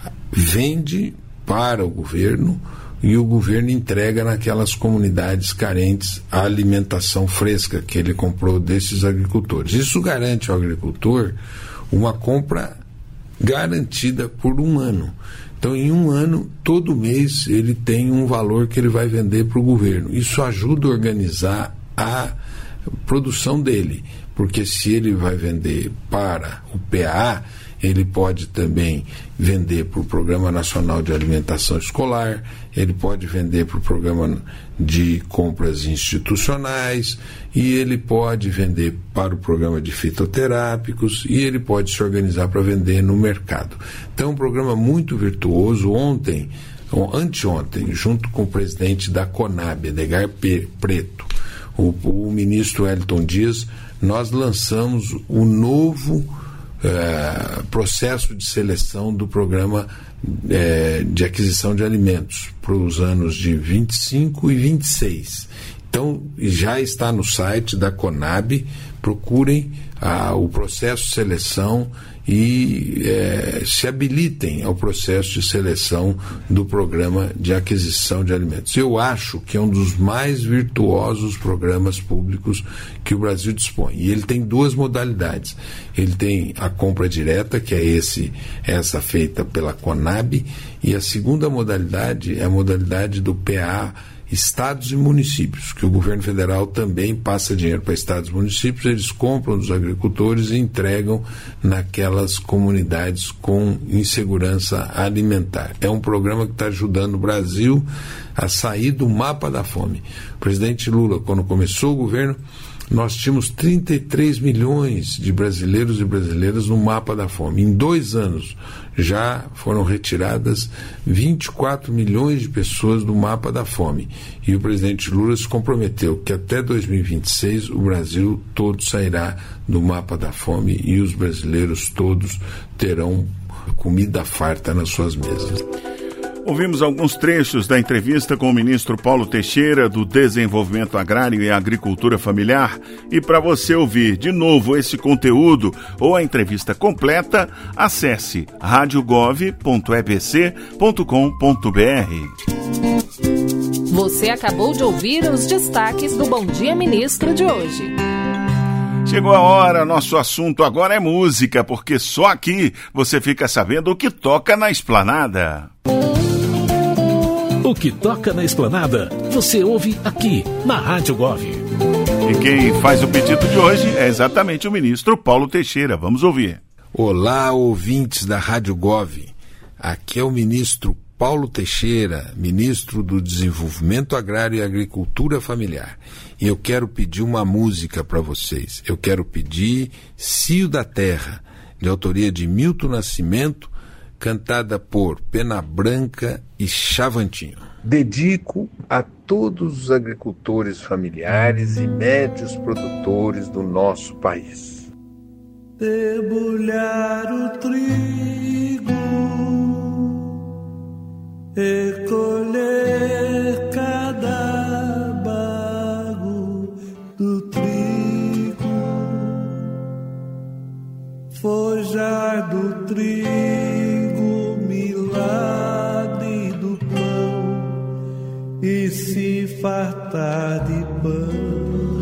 vende para o governo e o governo entrega naquelas comunidades carentes a alimentação fresca que ele comprou desses agricultores. Isso garante ao agricultor uma compra garantida por um ano. Então, em um ano, todo mês, ele tem um valor que ele vai vender para o governo. Isso ajuda a organizar a produção dele, porque se ele vai vender para o P A A, ele pode também vender para o Programa Nacional de Alimentação Escolar, ele pode vender para o Programa de Compras Institucionais, e ele pode vender para o Programa de Fitoterápicos, e ele pode se organizar para vender no mercado. Então, é um programa muito virtuoso. Ontem, anteontem, junto com o presidente da Conab, Edgar Preto, o, o ministro Wellington Dias, nós lançamos o novo Uh, processo de seleção do programa uh, de aquisição de alimentos para os anos de vinte e cinco e vinte e seis. Então, já está no site da Conab, procurem uh, o processo de seleção e uh, se habilitem ao processo de seleção do programa de aquisição de alimentos. Eu acho que é um dos mais virtuosos programas públicos que o Brasil dispõe. E ele tem duas modalidades. Ele tem a compra direta, que é esse, essa feita pela Conab, e a segunda modalidade é a modalidade do P A A estados e municípios, que o governo federal também passa dinheiro para estados e municípios, eles compram dos agricultores e entregam naquelas comunidades com insegurança alimentar. É um programa que está ajudando o Brasil a sair do mapa da fome. O presidente Lula, quando começou o governo, nós tínhamos trinta e três milhões de brasileiros e brasileiras no mapa da fome. Em dois anos já foram retiradas vinte e quatro milhões de pessoas do mapa da fome. E o presidente Lula se comprometeu que até dois mil e vinte e seis o Brasil todo sairá do mapa da fome e os brasileiros todos terão comida farta nas suas mesas. Ouvimos alguns trechos da entrevista com o ministro Paulo Teixeira do Desenvolvimento Agrário e Agricultura Familiar. E para você ouvir de novo esse conteúdo ou a entrevista completa, acesse rádio gov ponto e b c ponto com ponto b r. Você acabou de ouvir os destaques do Bom Dia Ministro de hoje. Chegou a hora, nosso assunto agora é música, porque só aqui você fica sabendo o que toca na Esplanada. O que toca na Esplanada, você ouve aqui, na Rádio Gov. E quem faz o pedido de hoje é exatamente o ministro Paulo Teixeira. Vamos ouvir. Olá, ouvintes da Rádio Gov. Aqui é o ministro Paulo Teixeira, ministro do Desenvolvimento Agrário e Agricultura Familiar. E eu quero pedir uma música para vocês. Eu quero pedir Cio da Terra, de autoria de Milton Nascimento, cantada por Pena Branca e Chavantinho. Dedico a todos os agricultores familiares e médios produtores do nosso país. Debulhar o trigo e colher cada bago do trigo, forjar do trigo milagre do pão e se fartar de pão.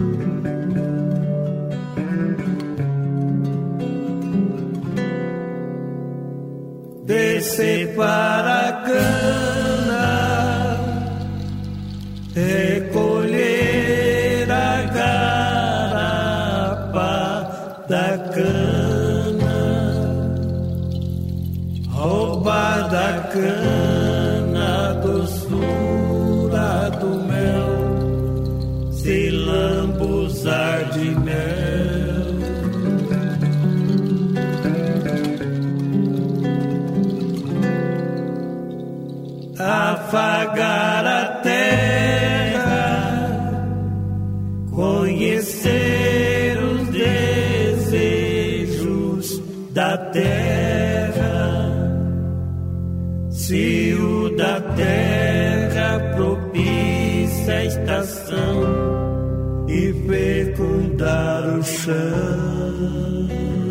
Descer para a cana, recolher a garapa da cana, roubar da cana a doçura do mel, se lambuzar de mel. afagar a terra, conhecer os desejos da terra, se o da terra propicia a estação e fecundar o chão.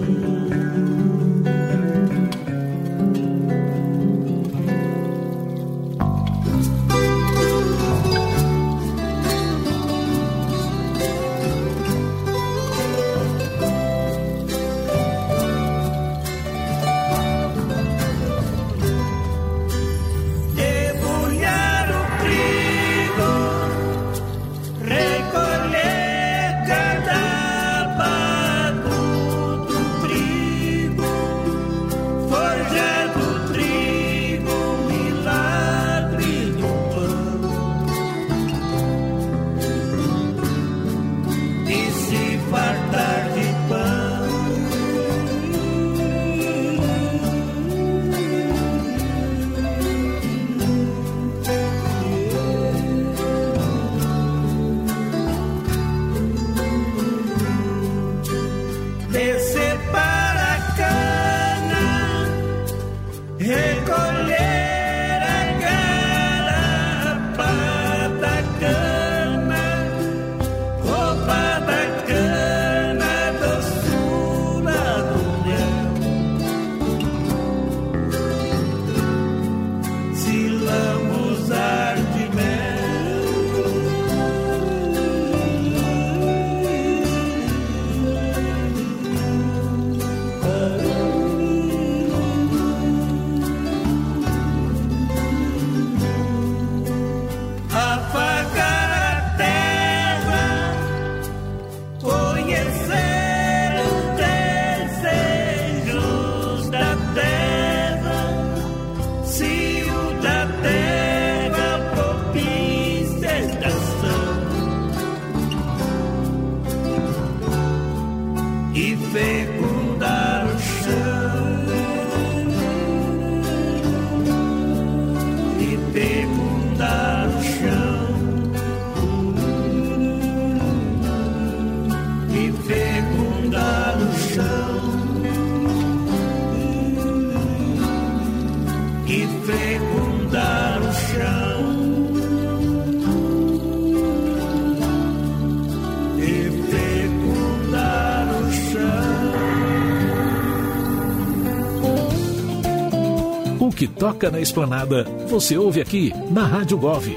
O que toca na Esplanada, você ouve aqui na Rádio Gov.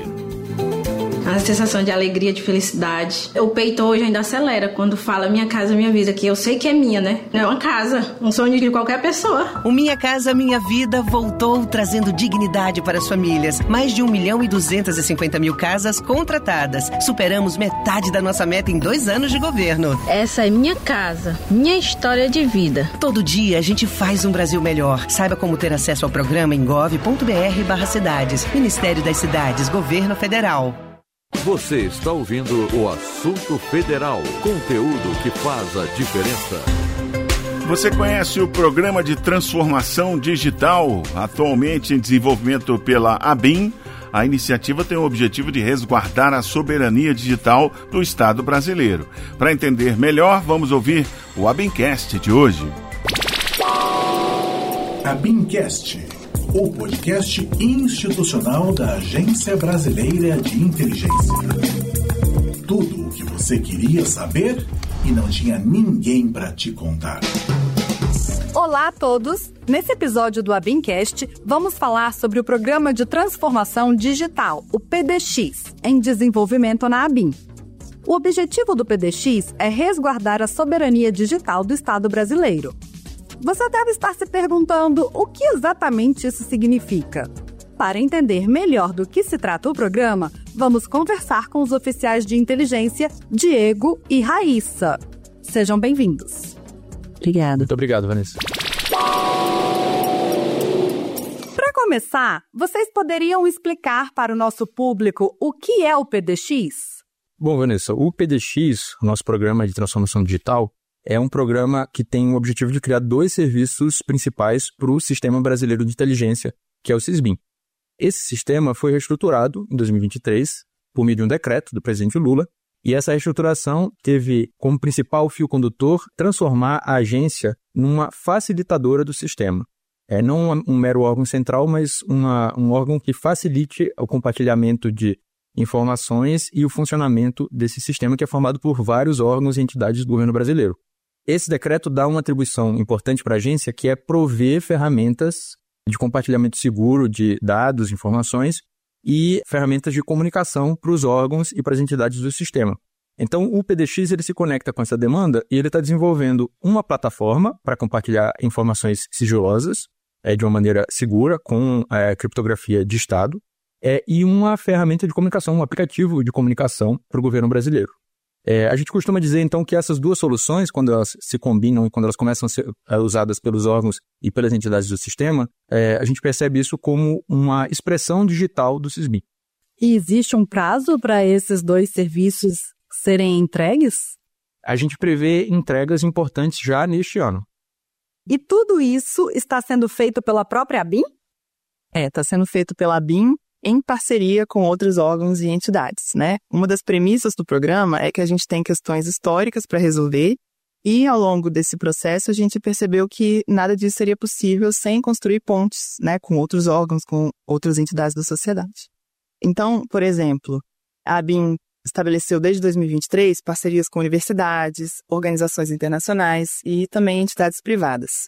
A sensação de alegria, de felicidade. O peito hoje ainda acelera quando fala Minha Casa Minha Vida, que eu sei que é minha, né? É uma casa, um sonho de qualquer pessoa. O Minha Casa Minha Vida voltou trazendo dignidade para as famílias. Mais de um milhão e duzentas e cinquenta mil casas contratadas. Superamos metade da nossa meta em dois anos de governo. Essa é minha casa, minha história de vida. Todo dia a gente faz um Brasil melhor. Saiba como ter acesso ao programa em gov ponto br barra cidades. Ministério das Cidades, Governo Federal. Você está ouvindo o Assunto Federal, conteúdo que faz a diferença. Você conhece o Programa de Transformação Digital, atualmente em desenvolvimento pela ABIN? A iniciativa tem o objetivo de resguardar a soberania digital do Estado brasileiro. Para entender melhor, vamos ouvir o ABINcast de hoje. ABINcast, o podcast institucional da Agência Brasileira de Inteligência. Tudo o que você queria saber e não tinha ninguém para te contar. Olá a todos! Nesse episódio do ABINcast, vamos falar sobre o Programa de Transformação Digital, o P D X, em desenvolvimento na ABIN. O objetivo do P D X é resguardar a soberania digital do Estado brasileiro. Você deve estar se perguntando o que exatamente isso significa. Para entender melhor do que se trata o programa, vamos conversar com os oficiais de inteligência Diego e Raíssa. Sejam bem-vindos. Obrigado. Muito obrigado, Vanessa. Para começar, vocês poderiam explicar para o nosso público o que é o P D X? Bom, Vanessa, o P D X, o nosso programa de transformação digital, é um programa que tem o objetivo de criar dois serviços principais para o Sistema Brasileiro de Inteligência, que é o SISBIN. Esse sistema foi reestruturado em dois mil e vinte e três por meio de um decreto do presidente Lula, e essa reestruturação teve como principal fio condutor transformar a agência numa facilitadora do sistema. É não um mero órgão central, mas uma, um órgão que facilite o compartilhamento de informações e o funcionamento desse sistema que é formado por vários órgãos e entidades do governo brasileiro. Esse decreto dá uma atribuição importante para a agência, que é prover ferramentas de compartilhamento seguro de dados, informações e ferramentas de comunicação para os órgãos e para as entidades do sistema. Então, o P D X ele se conecta com essa demanda e ele está desenvolvendo uma plataforma para compartilhar informações sigilosas é, de uma maneira segura, com é, criptografia de Estado, é, e uma ferramenta de comunicação, um aplicativo de comunicação para o governo brasileiro. É, a gente costuma dizer, então, que essas duas soluções, quando elas se combinam e quando elas começam a ser usadas pelos órgãos e pelas entidades do sistema, é, a gente percebe isso como uma expressão digital do SISBIN. E existe um prazo para esses dois serviços serem entregues? A gente prevê entregas importantes já neste ano. E tudo isso está sendo feito pela própria ABIN? É, está sendo feito pela ABIN em parceria com outros órgãos e entidades, né? Uma das premissas do programa é que a gente tem questões históricas para resolver e, ao longo desse processo, a gente percebeu que nada disso seria possível sem construir pontes, né, com outros órgãos, com outras entidades da sociedade. Então, por exemplo, a ABIN estabeleceu desde dois mil e vinte e três parcerias com universidades, organizações internacionais e também entidades privadas.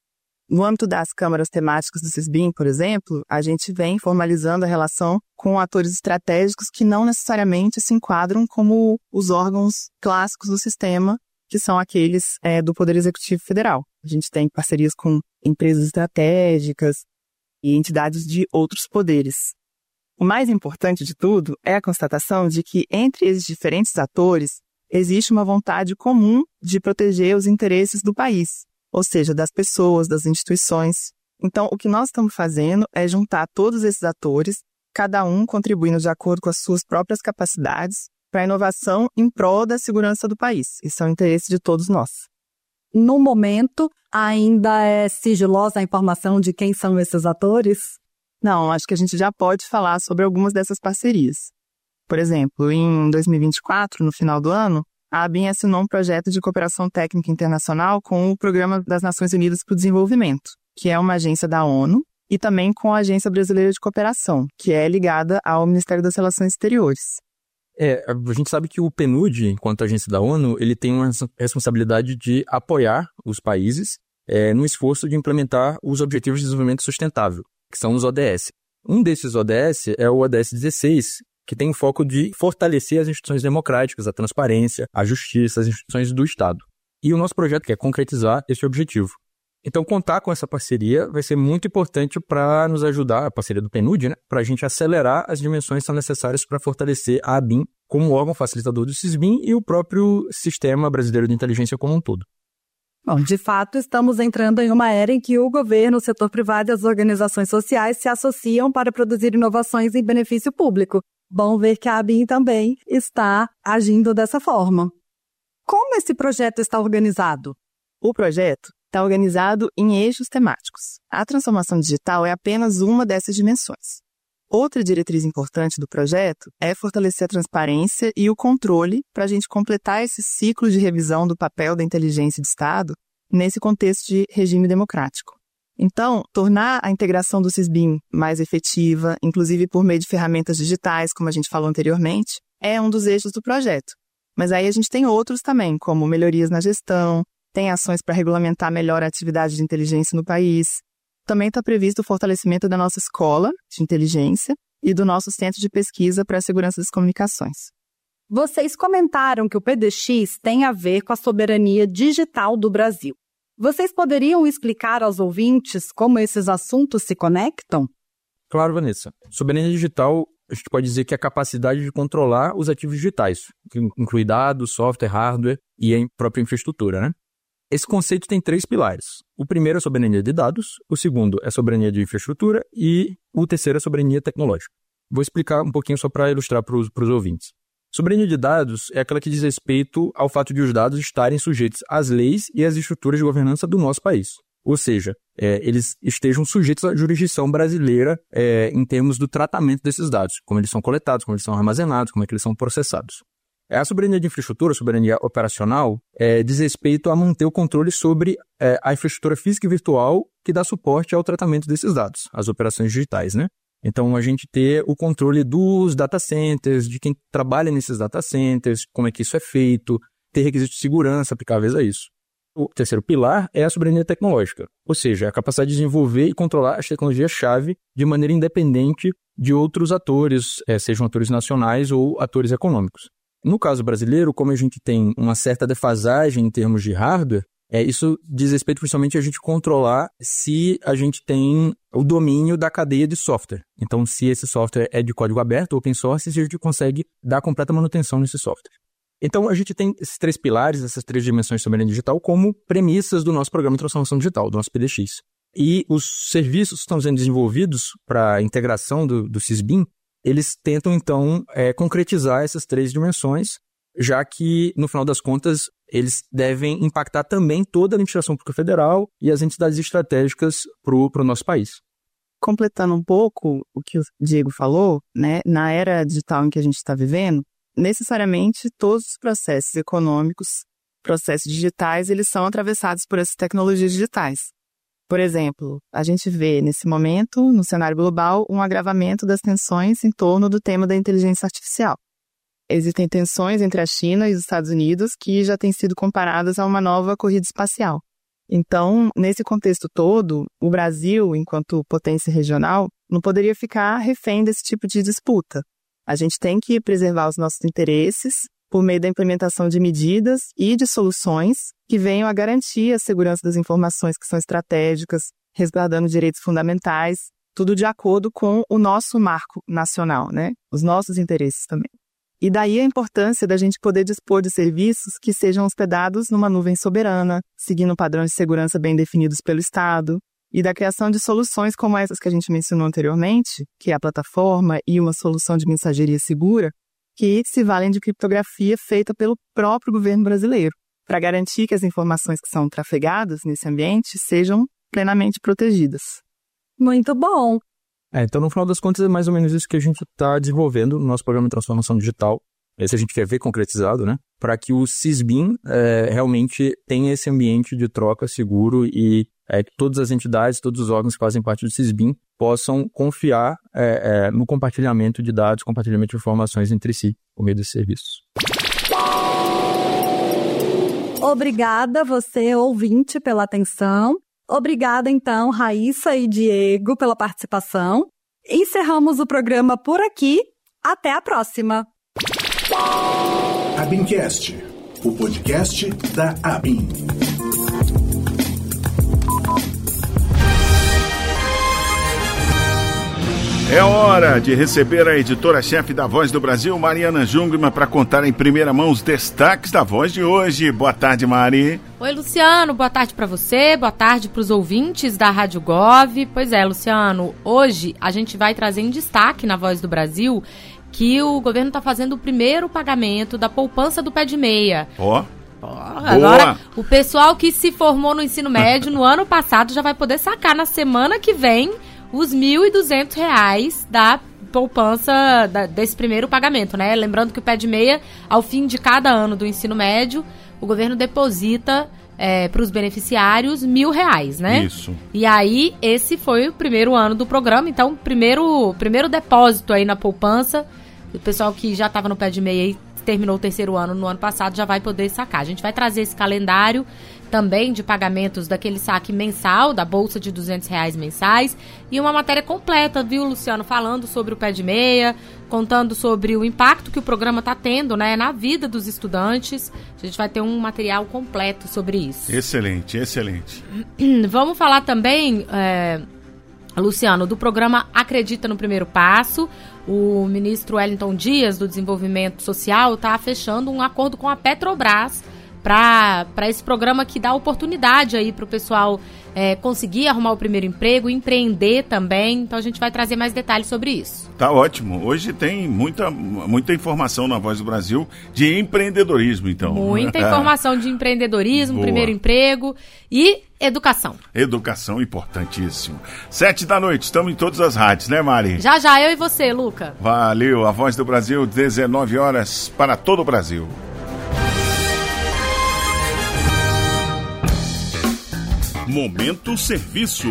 No âmbito das câmaras temáticas do SISBIN, por exemplo, a gente vem formalizando a relação com atores estratégicos que não necessariamente se enquadram como os órgãos clássicos do sistema, que são aqueles é, do Poder Executivo Federal. A gente tem parcerias com empresas estratégicas e entidades de outros poderes. O mais importante de tudo é a constatação de que, entre esses diferentes atores, existe uma vontade comum de proteger os interesses do país, ou seja, das pessoas, das instituições. Então, o que nós estamos fazendo é juntar todos esses atores, cada um contribuindo de acordo com as suas próprias capacidades, para a inovação em prol da segurança do país. Isso é o interesse de todos nós. No momento, ainda é sigilosa a informação de quem são esses atores? Não, acho que a gente já pode falar sobre algumas dessas parcerias. Por exemplo, em dois mil e vinte e quatro, no final do ano, a ABIN assinou um projeto de cooperação técnica internacional com o Programa das Nações Unidas para o Desenvolvimento, que é uma agência da ONU, e também com a Agência Brasileira de Cooperação, que é ligada ao Ministério das Relações Exteriores. É, a gente sabe que o PNUD, enquanto agência da ONU, ele tem uma responsabilidade de apoiar os países é, no esforço de implementar os Objetivos de Desenvolvimento Sustentável, que são os O D S. Um desses O D S é o O D S dezesseis, que tem o foco de fortalecer as instituições democráticas, a transparência, a justiça, as instituições do Estado. E o nosso projeto quer concretizar esse objetivo. Então, contar com essa parceria vai ser muito importante para nos ajudar, a parceria do PNUD, né, para a gente acelerar as dimensões que são necessárias para fortalecer a ABIN como órgão facilitador do SISBIN e o próprio Sistema Brasileiro de Inteligência como um todo. Bom, de fato, estamos entrando em uma era em que o governo, o setor privado e as organizações sociais se associam para produzir inovações em benefício público. Bom ver que a ABIN também está agindo dessa forma. Como esse projeto está organizado? O projeto está organizado em eixos temáticos. A transformação digital é apenas uma dessas dimensões. Outra diretriz importante do projeto é fortalecer a transparência e o controle para a gente completar esse ciclo de revisão do papel da inteligência de Estado nesse contexto de regime democrático. Então, tornar a integração do SISBIN mais efetiva, inclusive por meio de ferramentas digitais, como a gente falou anteriormente, é um dos eixos do projeto. Mas aí a gente tem outros também, como melhorias na gestão, tem ações para regulamentar melhor a atividade de inteligência no país. Também está previsto o fortalecimento da nossa escola de inteligência e do nosso centro de pesquisa para a segurança das comunicações. Vocês comentaram que o P D X tem a ver com a soberania digital do Brasil. Vocês poderiam explicar aos ouvintes como esses assuntos se conectam? Claro, Vanessa. Soberania digital, a gente pode dizer que é a capacidade de controlar os ativos digitais, que inclui dados, software, hardware e a própria infraestrutura, né? Esse conceito tem três pilares. O primeiro é a soberania de dados, o segundo é a soberania de infraestrutura e o terceiro é a soberania tecnológica. Vou explicar um pouquinho só para ilustrar para os ouvintes. Soberania de dados é aquela que diz respeito ao fato de os dados estarem sujeitos às leis e às estruturas de governança do nosso país. Ou seja, é, eles estejam sujeitos à jurisdição brasileira é, em termos do tratamento desses dados, como eles são coletados, como eles são armazenados, como é que eles são processados. A soberania de infraestrutura, a soberania operacional, é, diz respeito a manter o controle sobre é, a infraestrutura física e virtual que dá suporte ao tratamento desses dados, as operações digitais, né? Então, a gente ter o controle dos data centers, de quem trabalha nesses data centers, como é que isso é feito, ter requisitos de segurança aplicáveis a isso. O terceiro pilar é a soberania tecnológica, ou seja, a capacidade de desenvolver e controlar as tecnologias-chave de maneira independente de outros atores, é, sejam atores nacionais ou atores econômicos. No caso brasileiro, como a gente tem uma certa defasagem em termos de hardware, é, isso diz respeito principalmente a gente controlar se a gente tem o domínio da cadeia de software. Então, se esse software é de código aberto, open source, se a gente consegue dar completa manutenção nesse software. Então, a gente tem esses três pilares, essas três dimensões de soberania digital, como premissas do nosso programa de transformação digital, do nosso P D X. E os serviços que estão sendo desenvolvidos para a integração do, do Sysbin, eles tentam, então, é, concretizar essas três dimensões, já que, no final das contas, eles devem impactar também toda a administração pública federal e as entidades estratégicas para o nosso país. Completando um pouco o que o Diego falou, né, na era digital em que a gente está vivendo, necessariamente todos os processos econômicos, processos digitais, eles são atravessados por essas tecnologias digitais. Por exemplo, a gente vê nesse momento, no cenário global, um agravamento das tensões em torno do tema da inteligência artificial. Existem tensões entre a China e os Estados Unidos que já têm sido comparadas a uma nova corrida espacial. Então, nesse contexto todo, o Brasil, enquanto potência regional, não poderia ficar refém desse tipo de disputa. A gente tem que preservar os nossos interesses por meio da implementação de medidas e de soluções que venham a garantir a segurança das informações que são estratégicas, resguardando direitos fundamentais, tudo de acordo com o nosso marco nacional, né? Os nossos interesses também. E daí a importância da gente poder dispor de serviços que sejam hospedados numa nuvem soberana, seguindo padrões de segurança bem definidos pelo Estado, e da criação de soluções como essas que a gente mencionou anteriormente, que é a plataforma e uma solução de mensageria segura, que se valem de criptografia feita pelo próprio governo brasileiro, para garantir que as informações que são trafegadas nesse ambiente sejam plenamente protegidas. Muito bom! É, então, no final das contas, é mais ou menos isso que a gente está desenvolvendo no nosso programa de transformação digital. Esse a gente quer ver concretizado, né? Para que o Sysbin é, realmente tenha esse ambiente de troca seguro e é, que todas as entidades, todos os órgãos que fazem parte do Sysbin possam confiar é, é, no compartilhamento de dados, compartilhamento de informações entre si, por meio desses serviços. Obrigada você, ouvinte, pela atenção. Obrigada, então, Raíssa e Diego, pela participação. Encerramos o programa por aqui. Até a próxima. ABINcast, o podcast da ABIN. É hora de receber a editora-chefe da Voz do Brasil, Mariana Jungmann, para contar em primeira mão os destaques da Voz de hoje. Boa tarde, Mari. Oi, Luciano. Boa tarde para você, boa tarde para os ouvintes da Rádio Gov. Pois é, Luciano, hoje a gente vai trazer em destaque na Voz do Brasil que o governo está fazendo o primeiro pagamento da poupança do pé de meia. Ó. Oh. Agora, o pessoal que se formou no ensino médio no ano passado já vai poder sacar na semana que vem os mil e duzentos reais da poupança da, desse primeiro pagamento, né? Lembrando que o pé de meia, ao fim de cada ano do ensino médio, o governo deposita é, para os beneficiários mil reais, né? Isso. E aí, esse foi o primeiro ano do programa, então, primeiro, primeiro depósito aí na poupança, o pessoal que já estava no pé de meia e terminou o terceiro ano no ano passado já vai poder sacar. A gente vai trazer esse calendário também de pagamentos daquele saque mensal, da bolsa de duzentos reais mensais, e uma matéria completa, viu, Luciano, falando sobre o pé de meia, contando sobre o impacto que o programa está tendo, né, na vida dos estudantes. A gente vai ter um material completo sobre isso. Excelente, excelente. Vamos falar também, é, Luciano, do programa Acredita no Primeiro Passo. O ministro Wellington Dias, do Desenvolvimento Social, está fechando um acordo com a Petrobras para esse programa que dá oportunidade aí para o pessoal é, conseguir arrumar o primeiro emprego, empreender também. Então a gente vai trazer mais detalhes sobre isso. Tá ótimo. Hoje tem muita, muita informação na Voz do Brasil de empreendedorismo, então. Muita informação de empreendedorismo, Boa. Primeiro emprego e educação. Educação importantíssimo. Sete da noite, estamos em todas as rádios, né, Mari? Já, já, eu e você, Luca. Valeu. A Voz do Brasil, dezenove horas para todo o Brasil. Momento Serviço.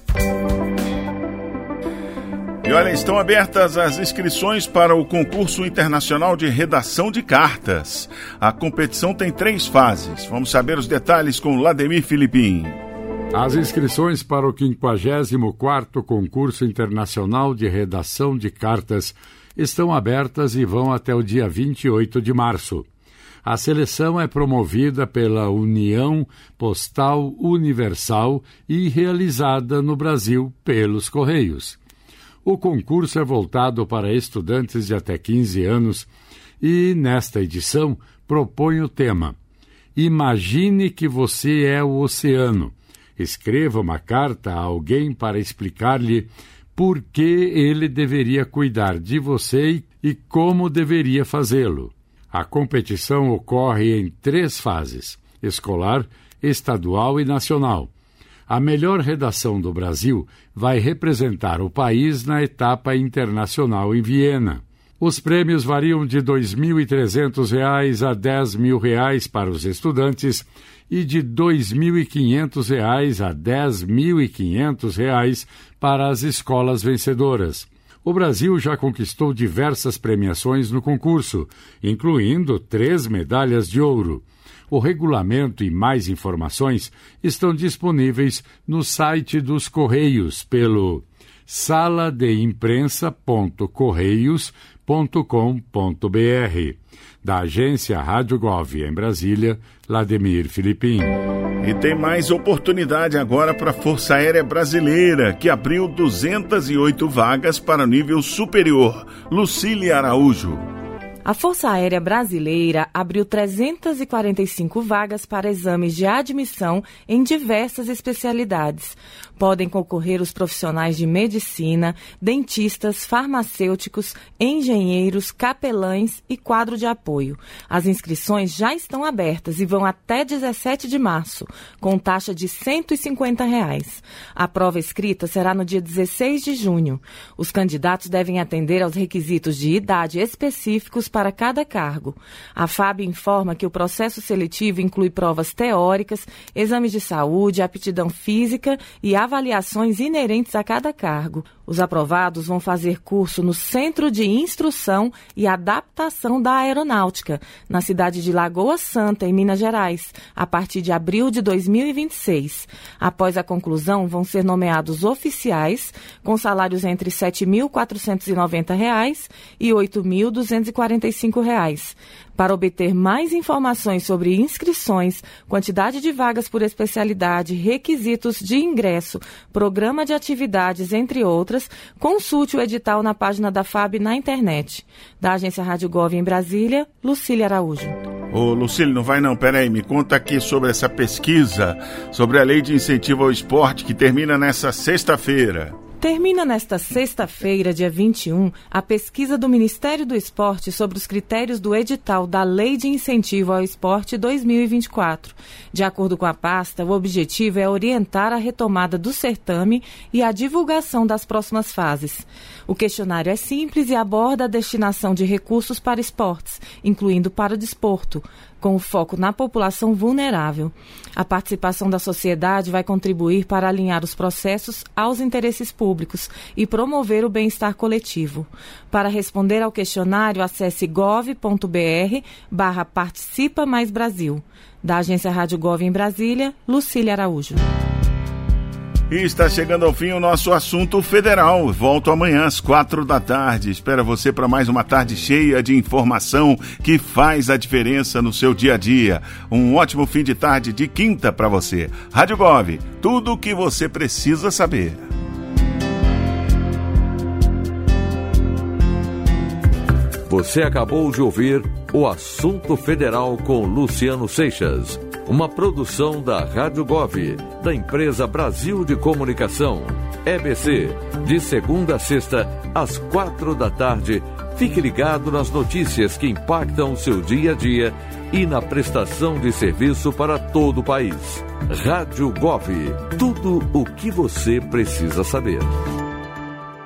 E olha, estão abertas as inscrições para o concurso internacional de redação de cartas. A competição tem três fases. Vamos saber os detalhes com Lademir Filipim. As inscrições para o quinquagésimo quarto concurso internacional de redação de cartas estão abertas e vão até o dia vinte e oito de março. A seleção é promovida pela União Postal Universal e realizada no Brasil pelos Correios. O concurso é voltado para estudantes de até quinze anos e, nesta edição, propõe o tema Imagine que você é o oceano. Escreva uma carta a alguém para explicar-lhe por que ele deveria cuidar de você e como deveria fazê-lo. A competição ocorre em três fases: escolar, estadual e nacional. A melhor redação do Brasil vai representar o país na etapa internacional em Viena. Os prêmios variam de dois mil e trezentos reais a dez mil reais para os estudantes e de dois mil e quinhentos reais a dez mil e quinhentos reais para as escolas vencedoras. O Brasil já conquistou diversas premiações no concurso, incluindo três medalhas de ouro. O regulamento e mais informações estão disponíveis no site dos Correios pelo sala de imprensa ponto correios ponto com ponto b r. Da agência Rádio Gov em Brasília, Lademir Filipim. E tem mais oportunidade agora para a Força Aérea Brasileira, que abriu duzentas e oito vagas para o nível superior. Lucília Araújo. A Força Aérea Brasileira abriu trezentas e quarenta e cinco vagas para exames de admissão em diversas especialidades. Podem concorrer os profissionais de medicina, dentistas, farmacêuticos, engenheiros, capelães e quadro de apoio. As inscrições já estão abertas e vão até dezessete de março, com taxa de cento e cinquenta reais. A prova escrita será no dia dezesseis de junho. Os candidatos devem atender aos requisitos de idade específicos para cada cargo. A F A B informa que o processo seletivo inclui provas teóricas, exames de saúde, aptidão física e avaliações inerentes a cada cargo. Os aprovados vão fazer curso no Centro de Instrução e Adaptação da Aeronáutica, na cidade de Lagoa Santa, em Minas Gerais, a partir de abril de dois mil e vinte e seis. Após a conclusão, vão ser nomeados oficiais, com salários entre sete mil quatrocentos e noventa reais e oito mil duzentos e quarenta e cinco reais. Para obter mais informações sobre inscrições, quantidade de vagas por especialidade, requisitos de ingresso, programa de atividades, entre outras, consulte o edital na página da F A B na internet. Da Agência Rádio Gov em Brasília, Lucília Araújo. Ô, Lucília, não vai não, peraí, me conta aqui sobre essa pesquisa, sobre a Lei de Incentivo ao Esporte, que termina nessa sexta-feira. Termina nesta sexta-feira, dia vinte e um, a pesquisa do Ministério do Esporte sobre os critérios do edital da Lei de Incentivo ao Esporte dois mil e vinte e quatro. De acordo com a pasta, o objetivo é orientar a retomada do certame e a divulgação das próximas fases. O questionário é simples e aborda a destinação de recursos para esportes, incluindo para o desporto, com o foco na população vulnerável. A participação da sociedade vai contribuir para alinhar os processos aos interesses públicos e promover o bem-estar coletivo. Para responder ao questionário, acesse gov.br barra Participa Mais Brasil. Da Agência Rádio Gov em Brasília, Lucília Araújo. E está chegando ao fim o nosso assunto federal. Volto amanhã às quatro da tarde. Espero você para mais uma tarde cheia de informação que faz a diferença no seu dia a dia. Um ótimo fim de tarde de quinta para você. Rádio Gov, tudo o que você precisa saber. Você acabou de ouvir o Assunto Federal com Luciano Seixas. uma produção da Rádio Gov, da empresa Brasil de Comunicação. E B C, de segunda a sexta, às quatro da tarde. Fique ligado nas notícias que impactam o seu dia a dia e na prestação de serviço para todo o país. Rádio Gov, tudo o que você precisa saber.